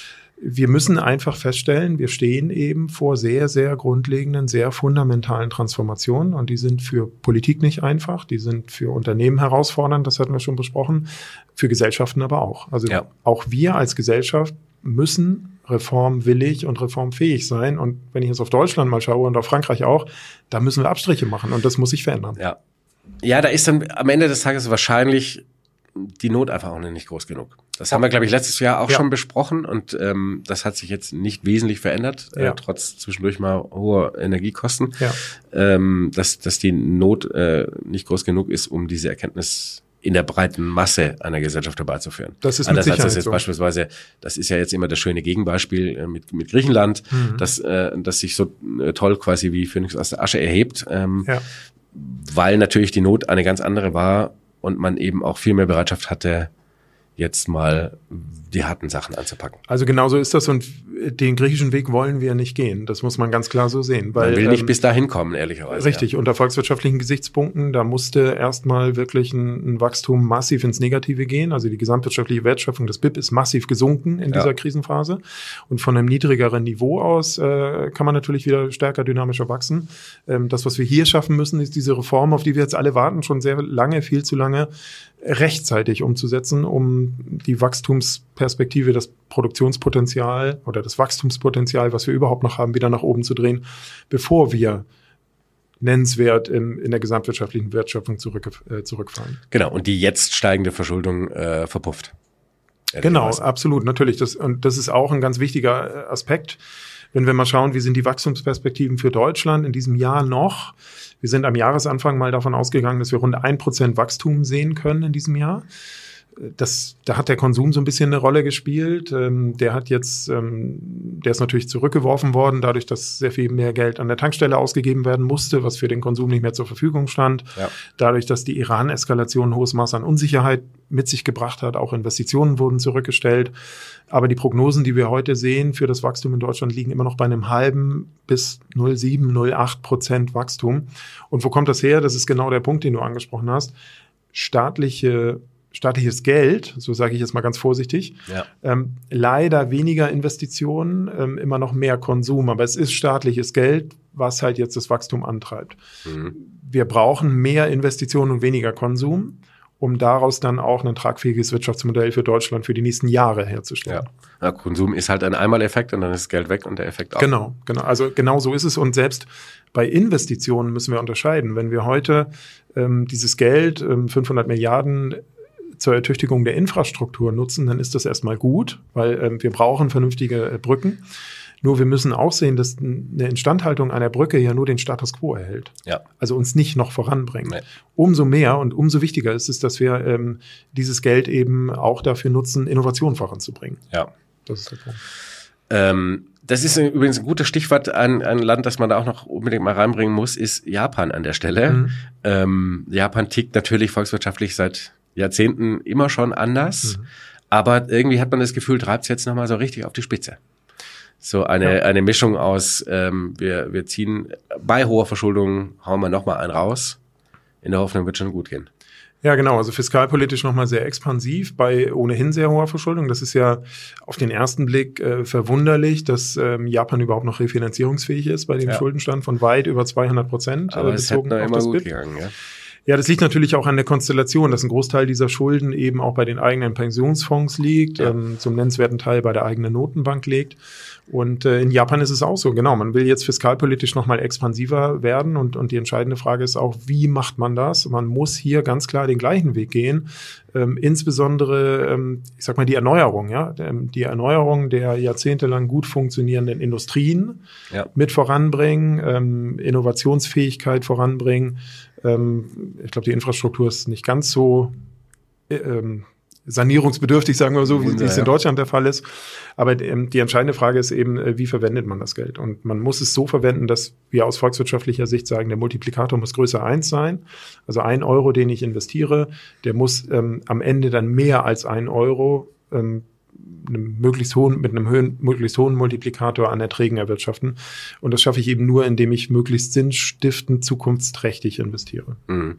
wir müssen einfach feststellen, wir stehen eben vor sehr, sehr grundlegenden, sehr fundamentalen Transformationen und die sind für Politik nicht einfach, die sind für Unternehmen herausfordernd, das hatten wir schon besprochen, für Gesellschaften aber auch. Also ja. auch wir als Gesellschaft müssen reformwillig und reformfähig sein. Und wenn ich jetzt auf Deutschland mal schaue und auf Frankreich auch, da müssen wir Abstriche machen und das muss sich verändern. Ja, ja, da ist dann am Ende des Tages wahrscheinlich die Not einfach auch nicht groß genug. Das haben wir, glaube ich, letztes Jahr auch ja. schon besprochen und ähm, das hat sich jetzt nicht wesentlich verändert, ja. äh, trotz zwischendurch mal hoher Energiekosten, ja. ähm, dass, dass die Not äh, nicht groß genug ist, um diese Erkenntnis in der breiten Masse einer Gesellschaft herbeizuführen. Das ist mit Anders Sicherheit als das jetzt so. Beispielsweise, das ist ja jetzt immer das schöne Gegenbeispiel äh, mit, mit Griechenland, mhm. dass, äh, dass sich so äh, toll quasi wie Phönix aus der Asche erhebt, ähm, ja. weil natürlich die Not eine ganz andere war und man eben auch viel mehr Bereitschaft hatte, jetzt mal die harten Sachen anzupacken. Also genauso ist das und den griechischen Weg wollen wir nicht gehen. Das muss man ganz klar so sehen. Weil, man will nicht ähm, bis dahin kommen, ehrlicherweise. Richtig, ja. unter volkswirtschaftlichen Gesichtspunkten, da musste erstmal wirklich ein, ein Wachstum massiv ins Negative gehen. Also die gesamtwirtschaftliche Wertschöpfung des B I P ist massiv gesunken in ja. dieser Krisenphase. Und von einem niedrigeren Niveau aus äh, kann man natürlich wieder stärker dynamischer wachsen. Ähm, das, was wir hier schaffen müssen, ist diese Reform, auf die wir jetzt alle warten, schon sehr lange, viel zu lange, rechtzeitig umzusetzen, um die Wachstumsperspektive, das Produktionspotenzial oder das Wachstumspotenzial, was wir überhaupt noch haben, wieder nach oben zu drehen, bevor wir nennenswert in, in der gesamtwirtschaftlichen Wertschöpfung zurück, äh, zurückfallen. Genau, und die jetzt steigende Verschuldung äh, verpufft. Genau, absolut, natürlich. Das, und das ist auch ein ganz wichtiger Aspekt. Wenn wir mal schauen, wie sind die Wachstumsperspektiven für Deutschland in diesem Jahr noch? Wir sind am Jahresanfang mal davon ausgegangen, dass wir rund ein Prozent Wachstum sehen können in diesem Jahr. Das, da hat der Konsum so ein bisschen eine Rolle gespielt. Ähm, der hat jetzt, ähm, der ist natürlich zurückgeworfen worden, dadurch, dass sehr viel mehr Geld an der Tankstelle ausgegeben werden musste, was für den Konsum nicht mehr zur Verfügung stand. Ja. Dadurch, dass die Iran-Eskalation ein hohes Maß an Unsicherheit mit sich gebracht hat, auch Investitionen wurden zurückgestellt. Aber die Prognosen, die wir heute sehen für das Wachstum in Deutschland, liegen immer noch bei einem halben bis null Komma sieben, null Komma acht Prozent Wachstum. Und wo kommt das her? Das ist genau der Punkt, den du angesprochen hast. Staatliche staatliches Geld, so sage ich jetzt mal ganz vorsichtig, ja. ähm, leider weniger Investitionen, ähm, immer noch mehr Konsum, aber es ist staatliches Geld, was halt jetzt das Wachstum antreibt. Mhm. Wir brauchen mehr Investitionen und weniger Konsum, um daraus dann auch ein tragfähiges Wirtschaftsmodell für Deutschland für die nächsten Jahre herzustellen. Ja. Ja, Konsum ist halt ein Einmaleffekt und dann ist das Geld weg und der Effekt auch. Genau, genau. Also genau so ist es und selbst bei Investitionen müssen wir unterscheiden. Wenn wir heute ähm, dieses Geld, ähm, fünfhundert Milliarden zur Ertüchtigung der Infrastruktur nutzen, dann ist das erstmal gut, weil ähm, wir brauchen vernünftige äh, Brücken. Nur wir müssen auch sehen, dass eine Instandhaltung einer Brücke ja nur den Status quo erhält. Ja. Also uns nicht noch voranbringt. Nee. Umso mehr und umso wichtiger ist es, dass wir ähm, dieses Geld eben auch dafür nutzen, Innovation voranzubringen. Ja. Das ist der Punkt. Ähm, das ist übrigens ein gutes Stichwort. Ein, ein Land, das man da auch noch unbedingt mal reinbringen muss, ist Japan an der Stelle. Mhm. Ähm, Japan tickt natürlich volkswirtschaftlich seit Jahrzehnten immer schon anders, mhm. aber irgendwie hat man das Gefühl, treibt es jetzt nochmal so richtig auf die Spitze. So eine ja. eine Mischung aus, ähm, wir wir ziehen bei hoher Verschuldung, hauen wir nochmal einen raus, in der Hoffnung, wird schon gut gehen. Ja, genau, also fiskalpolitisch nochmal sehr expansiv bei ohnehin sehr hoher Verschuldung. Das ist ja auf den ersten Blick äh, verwunderlich, dass ähm, Japan überhaupt noch refinanzierungsfähig ist bei dem ja. Schuldenstand von weit über zweihundert Prozent. Aber äh, es hätte noch immer gut gegangen, ja. Ja, das liegt natürlich auch an der Konstellation, dass ein Großteil dieser Schulden eben auch bei den eigenen Pensionsfonds liegt, ja. ähm, zum nennenswerten Teil bei der eigenen Notenbank liegt. Und äh, in Japan ist es auch so, genau, man will jetzt fiskalpolitisch nochmal expansiver werden und, und die entscheidende Frage ist auch, wie macht man das? Man muss hier ganz klar den gleichen Weg gehen, ähm, insbesondere, ähm, ich sag mal, die Erneuerung, ja, die Erneuerung der jahrzehntelang gut funktionierenden Industrien ja. mit voranbringen, ähm, Innovationsfähigkeit voranbringen. Ähm, ich glaube, die Infrastruktur ist nicht ganz so ähm, sanierungsbedürftig, sagen wir so, wie ja, es in Deutschland der Fall ist. Aber ähm, die entscheidende Frage ist eben, äh, wie verwendet man das Geld? Und man muss es so verwenden, dass wir aus volkswirtschaftlicher Sicht sagen, der Multiplikator muss größer eins sein. Also ein Euro, den ich investiere, der muss ähm, am Ende dann mehr als ein Euro ähm, einem möglichst hohen, mit einem höhen, möglichst hohen Multiplikator an Erträgen erwirtschaften. Und das schaffe ich eben nur, indem ich möglichst sinnstiftend, zukunftsträchtig investiere. Mhm.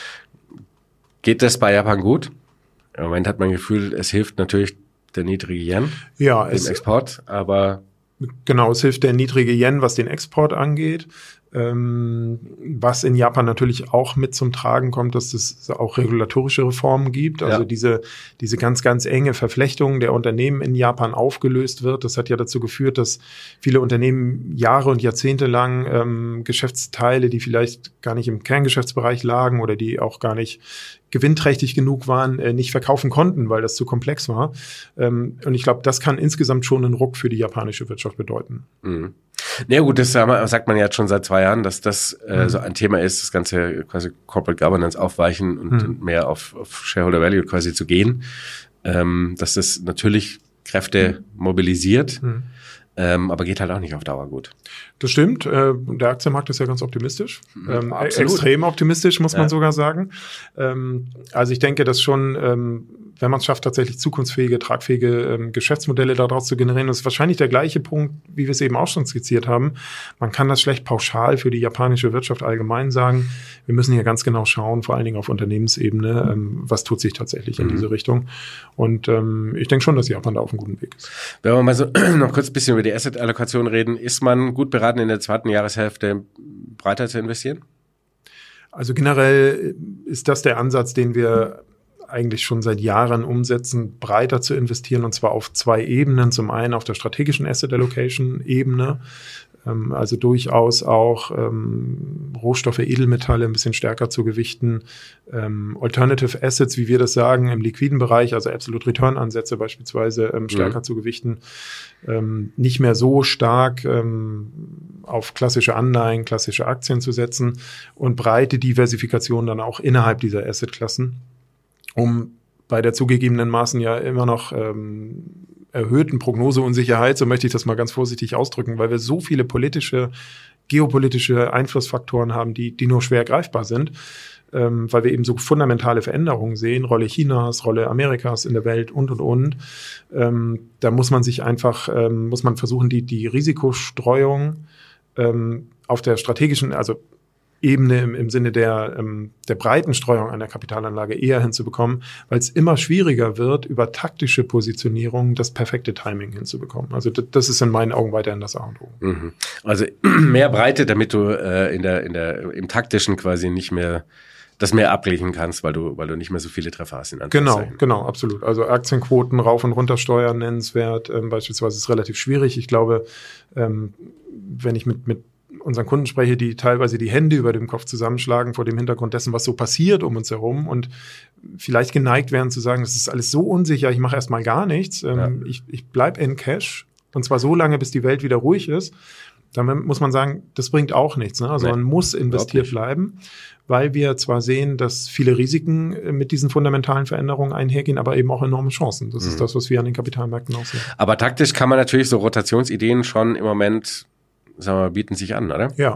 Geht das bei Japan gut? Im Moment hat man das Gefühl, es hilft natürlich der niedrige Yen ja, im Export, aber... Genau, es hilft der niedrige Yen, was den Export angeht. Ähm, was in Japan natürlich auch mit zum Tragen kommt, dass es auch regulatorische Reformen gibt. Also ja. diese, diese ganz, ganz enge Verflechtung der Unternehmen in Japan aufgelöst wird. Das hat ja dazu geführt, dass viele Unternehmen Jahre und Jahrzehnte lang ähm, Geschäftsteile, die vielleicht gar nicht im Kerngeschäftsbereich lagen oder die auch gar nicht gewinnträchtig genug waren, äh, nicht verkaufen konnten, weil das zu komplex war. Ähm, und ich glaube, das kann insgesamt schon einen Ruck für die japanische Wirtschaft bedeuten. Mhm. Na ja, gut, das sagt man jetzt schon seit zwei Jahren, dass das äh, mhm. so ein Thema ist, das ganze quasi Corporate Governance aufweichen und, mhm. und mehr auf, auf Shareholder Value quasi zu gehen. Ähm, dass das natürlich Kräfte mhm. mobilisiert. Mhm. Ähm, aber geht halt auch nicht auf Dauer gut. Das stimmt. Äh, der Aktienmarkt ist ja ganz optimistisch. Ähm, extrem optimistisch, muss ja. man sogar sagen. Ähm, also ich denke, dass schon, ähm, wenn man es schafft, tatsächlich zukunftsfähige, tragfähige ähm, Geschäftsmodelle daraus zu generieren, das ist wahrscheinlich der gleiche Punkt, wie wir es eben auch schon skizziert haben. Man kann das schlecht pauschal für die japanische Wirtschaft allgemein sagen. Wir müssen hier ganz genau schauen, vor allen Dingen auf Unternehmensebene, ähm, was tut sich tatsächlich mhm. in diese Richtung. Und ähm, ich denke schon, dass Japan da auf einem guten Weg ist. Wenn wir mal so noch kurz ein bisschen über die Asset-Allokation reden, ist man gut beraten, in der zweiten Jahreshälfte breiter zu investieren? Also generell ist das der Ansatz, den wir eigentlich schon seit Jahren umsetzen, breiter zu investieren, und zwar auf zwei Ebenen. Zum einen auf der strategischen Asset Allocation Ebene, ähm, also durchaus auch ähm, Rohstoffe, Edelmetalle ein bisschen stärker zu gewichten, ähm, Alternative Assets, wie wir das sagen, im liquiden Bereich, also Absolute Return Ansätze beispielsweise ähm, stärker mhm. zu gewichten, ähm, nicht mehr so stark ähm, auf klassische Anleihen, klassische Aktien zu setzen und breite Diversifikation dann auch innerhalb dieser Assetklassen, um bei der zugegebenermaßen ja immer noch ähm, erhöhten Prognoseunsicherheit, so möchte ich das mal ganz vorsichtig ausdrücken, weil wir so viele politische, geopolitische Einflussfaktoren haben, die, die nur schwer greifbar sind, ähm, weil wir eben so fundamentale Veränderungen sehen, Rolle Chinas, Rolle Amerikas in der Welt und, und, und. Ähm, da muss man sich einfach, ähm, muss man versuchen, die, die Risikostreuung ähm, auf der strategischen, also Ebene im, im Sinne der, ähm, der breiten Streuung einer Kapitalanlage eher hinzubekommen, weil es immer schwieriger wird, über taktische Positionierung das perfekte Timing hinzubekommen. Also das, das ist in meinen Augen weiterhin das A und O. Mhm. Also mehr Breite, damit du äh, in der, in der, im Taktischen quasi nicht mehr das mehr ablegen kannst, weil du, weil du nicht mehr so viele Treffer hast. In genau, genau, absolut. Also Aktienquoten rauf und runter steuern nennenswert, ähm, beispielsweise ist relativ schwierig. Ich glaube, ähm, wenn ich mit, mit unseren Kunden spreche, die teilweise die Hände über dem Kopf zusammenschlagen vor dem Hintergrund dessen, was so passiert um uns herum und vielleicht geneigt wären zu sagen, das ist alles so unsicher, ich mache erstmal gar nichts, ähm, ja. ich, ich bleib in Cash und zwar so lange, bis die Welt wieder ruhig ist. Dann muss man sagen, das bringt auch nichts. Ne? Also nee, man muss investiert bleiben, weil wir zwar sehen, dass viele Risiken mit diesen fundamentalen Veränderungen einhergehen, aber eben auch enorme Chancen. Das mhm. ist das, was wir an den Kapitalmärkten auch sehen. Aber taktisch kann man natürlich so Rotationsideen schon im Moment, sagen wir mal, bieten sich an, oder? Ja.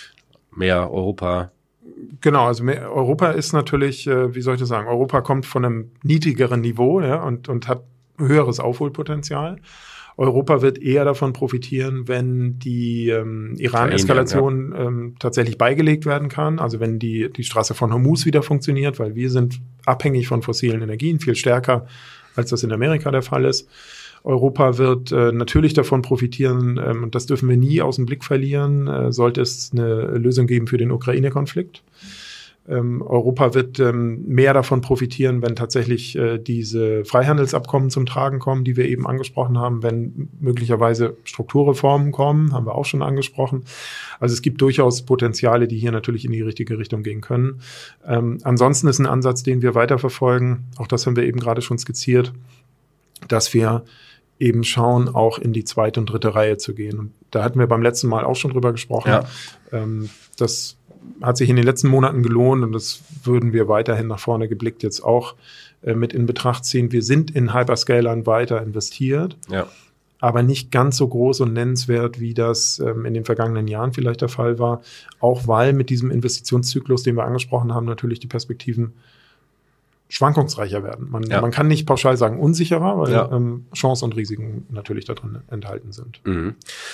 Mehr Europa. Genau, also mehr, Europa ist natürlich, äh, wie soll ich das sagen, Europa kommt von einem niedrigeren Niveau, ja, und, und hat höheres Aufholpotenzial. Europa wird eher davon profitieren, wenn die ähm, Iran-Eskalation ja. ähm, tatsächlich beigelegt werden kann. Also wenn die, die Straße von Hormuz wieder funktioniert, weil wir sind abhängig von fossilen Energien, viel stärker, als das in Amerika der Fall ist. Europa wird äh, natürlich davon profitieren, ähm, und das dürfen wir nie aus dem Blick verlieren, äh, sollte es eine Lösung geben für den Ukraine-Konflikt. Ähm, Europa wird ähm, mehr davon profitieren, wenn tatsächlich äh, diese Freihandelsabkommen zum Tragen kommen, die wir eben angesprochen haben, wenn möglicherweise Strukturreformen kommen, haben wir auch schon angesprochen. Also es gibt durchaus Potenziale, die hier natürlich in die richtige Richtung gehen können. Ähm, ansonsten ist ein Ansatz, den wir weiterverfolgen, auch das haben wir eben gerade schon skizziert, dass wir eben schauen, auch in die zweite und dritte Reihe zu gehen. Und da hatten wir beim letzten Mal auch schon drüber gesprochen. Ja. Ähm, das hat sich in den letzten Monaten gelohnt und das würden wir weiterhin nach vorne geblickt jetzt auch äh, mit in Betracht ziehen. Wir sind in Hyperscalern weiter investiert, ja. aber nicht ganz so groß und nennenswert, wie das ähm, in den vergangenen Jahren vielleicht der Fall war. Auch weil mit diesem Investitionszyklus, den wir angesprochen haben, natürlich die Perspektiven schwankungsreicher werden. Man, ja. man kann nicht pauschal sagen unsicherer, weil ja. ähm, Chancen und Risiken natürlich da drin enthalten sind. Mhm.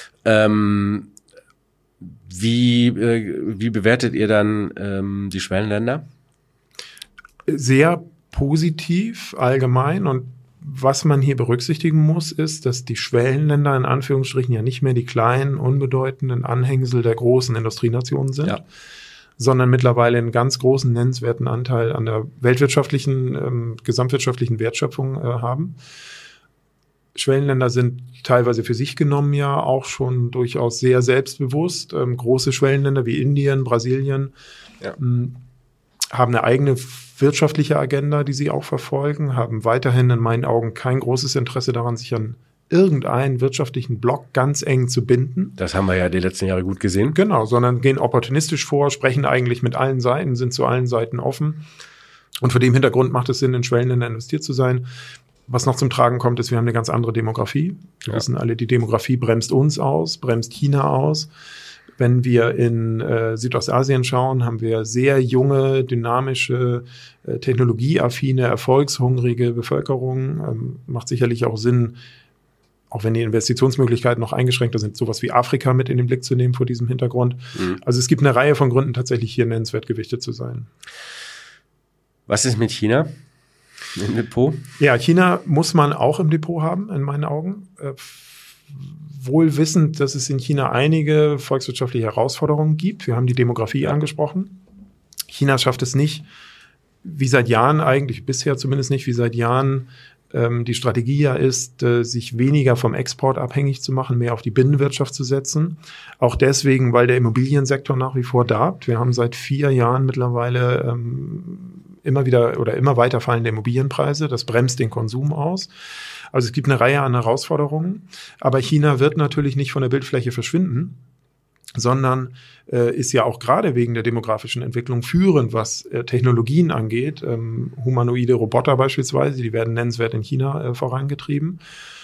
Ähm, wie, äh, wie bewertet ihr dann ähm, die Schwellenländer? Sehr positiv, allgemein. Und was man hier berücksichtigen muss, ist, dass die Schwellenländer in Anführungsstrichen ja nicht mehr die kleinen, unbedeutenden Anhängsel der großen Industrienationen sind. Ja. Sondern mittlerweile einen ganz großen, nennenswerten Anteil an der weltwirtschaftlichen, ähm, gesamtwirtschaftlichen Wertschöpfung äh, haben. Schwellenländer sind teilweise für sich genommen ja auch schon durchaus sehr selbstbewusst. Ähm, große Schwellenländer wie Indien, Brasilien, ja. ähm, haben eine eigene wirtschaftliche Agenda, die sie auch verfolgen, haben weiterhin in meinen Augen kein großes Interesse daran, sich an irgendeinen wirtschaftlichen Block ganz eng zu binden. Das haben wir ja die letzten Jahre gut gesehen. Genau, sondern gehen opportunistisch vor, sprechen eigentlich mit allen Seiten, sind zu allen Seiten offen. Und vor dem Hintergrund macht es Sinn, in Schwellenländern investiert zu sein. Was noch zum Tragen kommt, ist, wir haben eine ganz andere Demografie. Wir ja. wissen alle, die Demografie bremst uns aus, bremst China aus. Wenn wir in äh, Südostasien schauen, haben wir sehr junge, dynamische, äh, technologieaffine, erfolgshungrige Bevölkerung. Ähm, macht sicherlich auch Sinn, auch wenn die Investitionsmöglichkeiten noch eingeschränkter sind, sowas wie Afrika mit in den Blick zu nehmen vor diesem Hintergrund. Mhm. Also es gibt eine Reihe von Gründen, tatsächlich hier nennenswert gewichtet zu sein. Was ist mit China im Depot? Ja, China muss man auch im Depot haben, in meinen Augen. Äh, wohl wissend, dass es in China einige volkswirtschaftliche Herausforderungen gibt. Wir haben die Demografie ja. angesprochen. China schafft es nicht, wie seit Jahren eigentlich, bisher zumindest nicht, wie seit Jahren, die Strategie ja ist, sich weniger vom Export abhängig zu machen, mehr auf die Binnenwirtschaft zu setzen. Auch deswegen, weil der Immobiliensektor nach wie vor darbt. Wir haben seit vier Jahren mittlerweile ähm, immer wieder oder immer weiter fallende Immobilienpreise. Das bremst den Konsum aus. Also es gibt eine Reihe an Herausforderungen. Aber China wird natürlich nicht von der Bildfläche verschwinden, sondern äh, ist ja auch gerade wegen der demografischen Entwicklung führend, was äh, Technologien angeht. Ähm, humanoide Roboter beispielsweise, die werden nennenswert in China äh, vorangetrieben.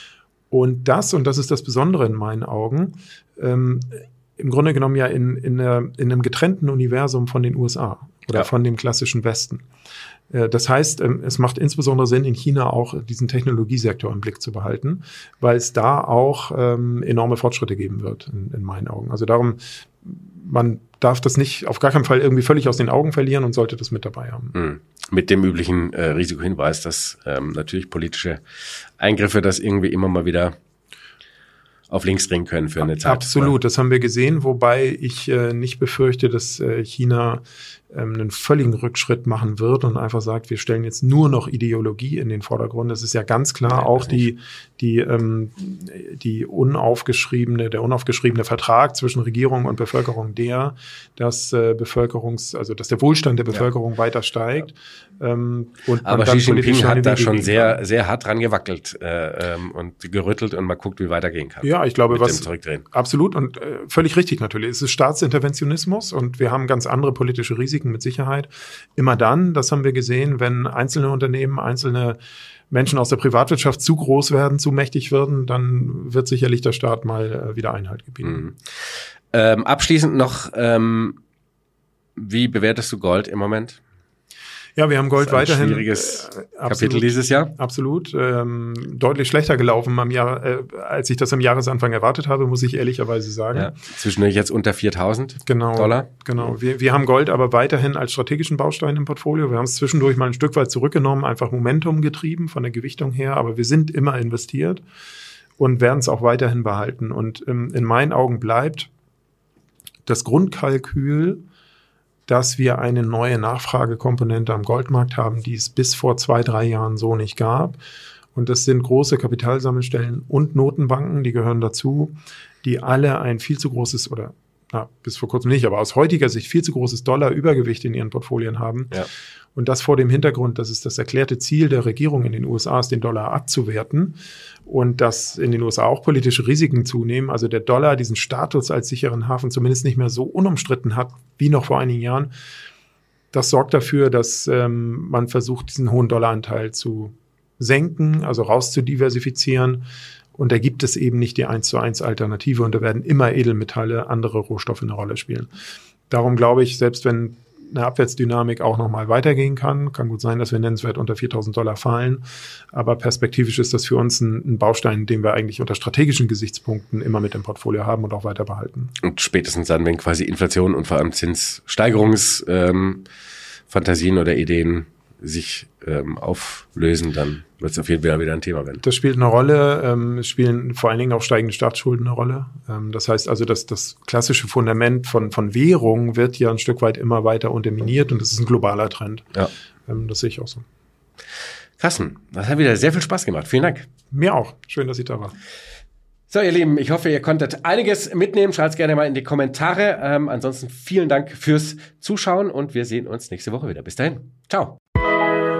Und das, und das ist das Besondere in meinen Augen, ähm, im Grunde genommen ja in, in, der, in einem getrennten Universum von den U S A oder ja. von dem klassischen Westen. Das heißt, es macht insbesondere Sinn, in China auch diesen Technologiesektor im Blick zu behalten, weil es da auch ähm, enorme Fortschritte geben wird, in, in meinen Augen. Also darum, man darf das nicht auf gar keinen Fall irgendwie völlig aus den Augen verlieren und sollte das mit dabei haben. Mhm. Mit dem üblichen äh, Risikohinweis, dass ähm, natürlich politische Eingriffe das irgendwie immer mal wieder auf links drehen können für eine Zeit. Absolut, das haben wir gesehen, wobei ich äh, nicht befürchte, dass äh, China ähm, einen völligen Rückschritt machen wird und einfach sagt, wir stellen jetzt nur noch Ideologie in den Vordergrund. Das ist ja ganz klar Nein, auch die, die, ähm, die unaufgeschriebene, der unaufgeschriebene Vertrag zwischen Regierung und Bevölkerung der, dass äh, Bevölkerungs, also dass der Wohlstand der Bevölkerung ja. weiter steigt. Ja. Ähm, und Aber Xi Jinping hat da schon sehr, sehr hart dran gewackelt äh, ähm, und gerüttelt und mal guckt, wie weitergehen kann. Ja, ich glaube, was absolut und äh, völlig richtig natürlich. Es ist Staatsinterventionismus und wir haben ganz andere politische Risiken mit Sicherheit. Immer dann, das haben wir gesehen, wenn einzelne Unternehmen, einzelne Menschen aus der Privatwirtschaft zu groß werden, zu mächtig werden, dann wird sicherlich der Staat mal äh, wieder Einhalt gebieten. Mhm. Ähm, abschließend noch, ähm, wie bewertest du Gold im Moment? Ja, wir haben Gold das ist ein weiterhin. Schwieriges äh, Kapitel absolut, dieses Jahr. Absolut. Ähm, deutlich schlechter gelaufen am Jahr, äh, als ich das am Jahresanfang erwartet habe, muss ich ehrlicherweise sagen. Ja, zwischendurch jetzt unter viertausend genau, Dollar. Genau. Wir, wir haben Gold aber weiterhin als strategischen Baustein im Portfolio. Wir haben es zwischendurch mal ein Stück weit zurückgenommen, einfach Momentum getrieben von der Gewichtung her, aber wir sind immer investiert und werden es auch weiterhin behalten. Und ähm, in meinen Augen bleibt das Grundkalkül, dass wir eine neue Nachfragekomponente am Goldmarkt haben, die es bis vor zwei, drei Jahren so nicht gab. Und das sind große Kapitalsammelstellen und Notenbanken, die gehören dazu, die alle ein viel zu großes oder na, bis vor kurzem nicht, aber aus heutiger Sicht viel zu großes Dollarübergewicht in ihren Portfolien haben. Ja. Und das vor dem Hintergrund, dass es das erklärte Ziel der Regierung in den U S A ist, den Dollar abzuwerten und dass in den U S A auch politische Risiken zunehmen. Also der Dollar diesen Status als sicheren Hafen zumindest nicht mehr so unumstritten hat wie noch vor einigen Jahren. Das sorgt dafür, dass ähm, man versucht, diesen hohen Dollaranteil zu senken, also rauszudiversifizieren. Und da gibt es eben nicht die eins zu eins Alternative und da werden immer Edelmetalle, andere Rohstoffe eine Rolle spielen. Darum glaube ich, selbst wenn eine Abwärtsdynamik auch nochmal weitergehen kann, kann gut sein, dass wir nennenswert unter viertausend Dollar fallen. Aber perspektivisch ist das für uns ein, ein Baustein, den wir eigentlich unter strategischen Gesichtspunkten immer mit im Portfolio haben und auch weiter behalten. Und spätestens dann, wenn quasi Inflation und vor allem Zinssteigerungsfantasien ähm, oder Ideen sich ähm, auflösen, dann wird es auf jeden Fall wieder ein Thema werden. Das spielt eine Rolle. Ähm, es spielen vor allen Dingen auch steigende Staatsschulden eine Rolle. Ähm, das heißt also, dass das klassische Fundament von, von Währung wird ja ein Stück weit immer weiter unterminiert und das ist ein globaler Trend. Ja. Ähm, das sehe ich auch so. Carsten, das hat wieder sehr viel Spaß gemacht. Vielen Dank. Mir auch. Schön, dass ich da war. So, ihr Lieben, ich hoffe, ihr konntet einiges mitnehmen. Schreibt es gerne mal in die Kommentare. Ähm, ansonsten vielen Dank fürs Zuschauen und wir sehen uns nächste Woche wieder. Bis dahin. Ciao.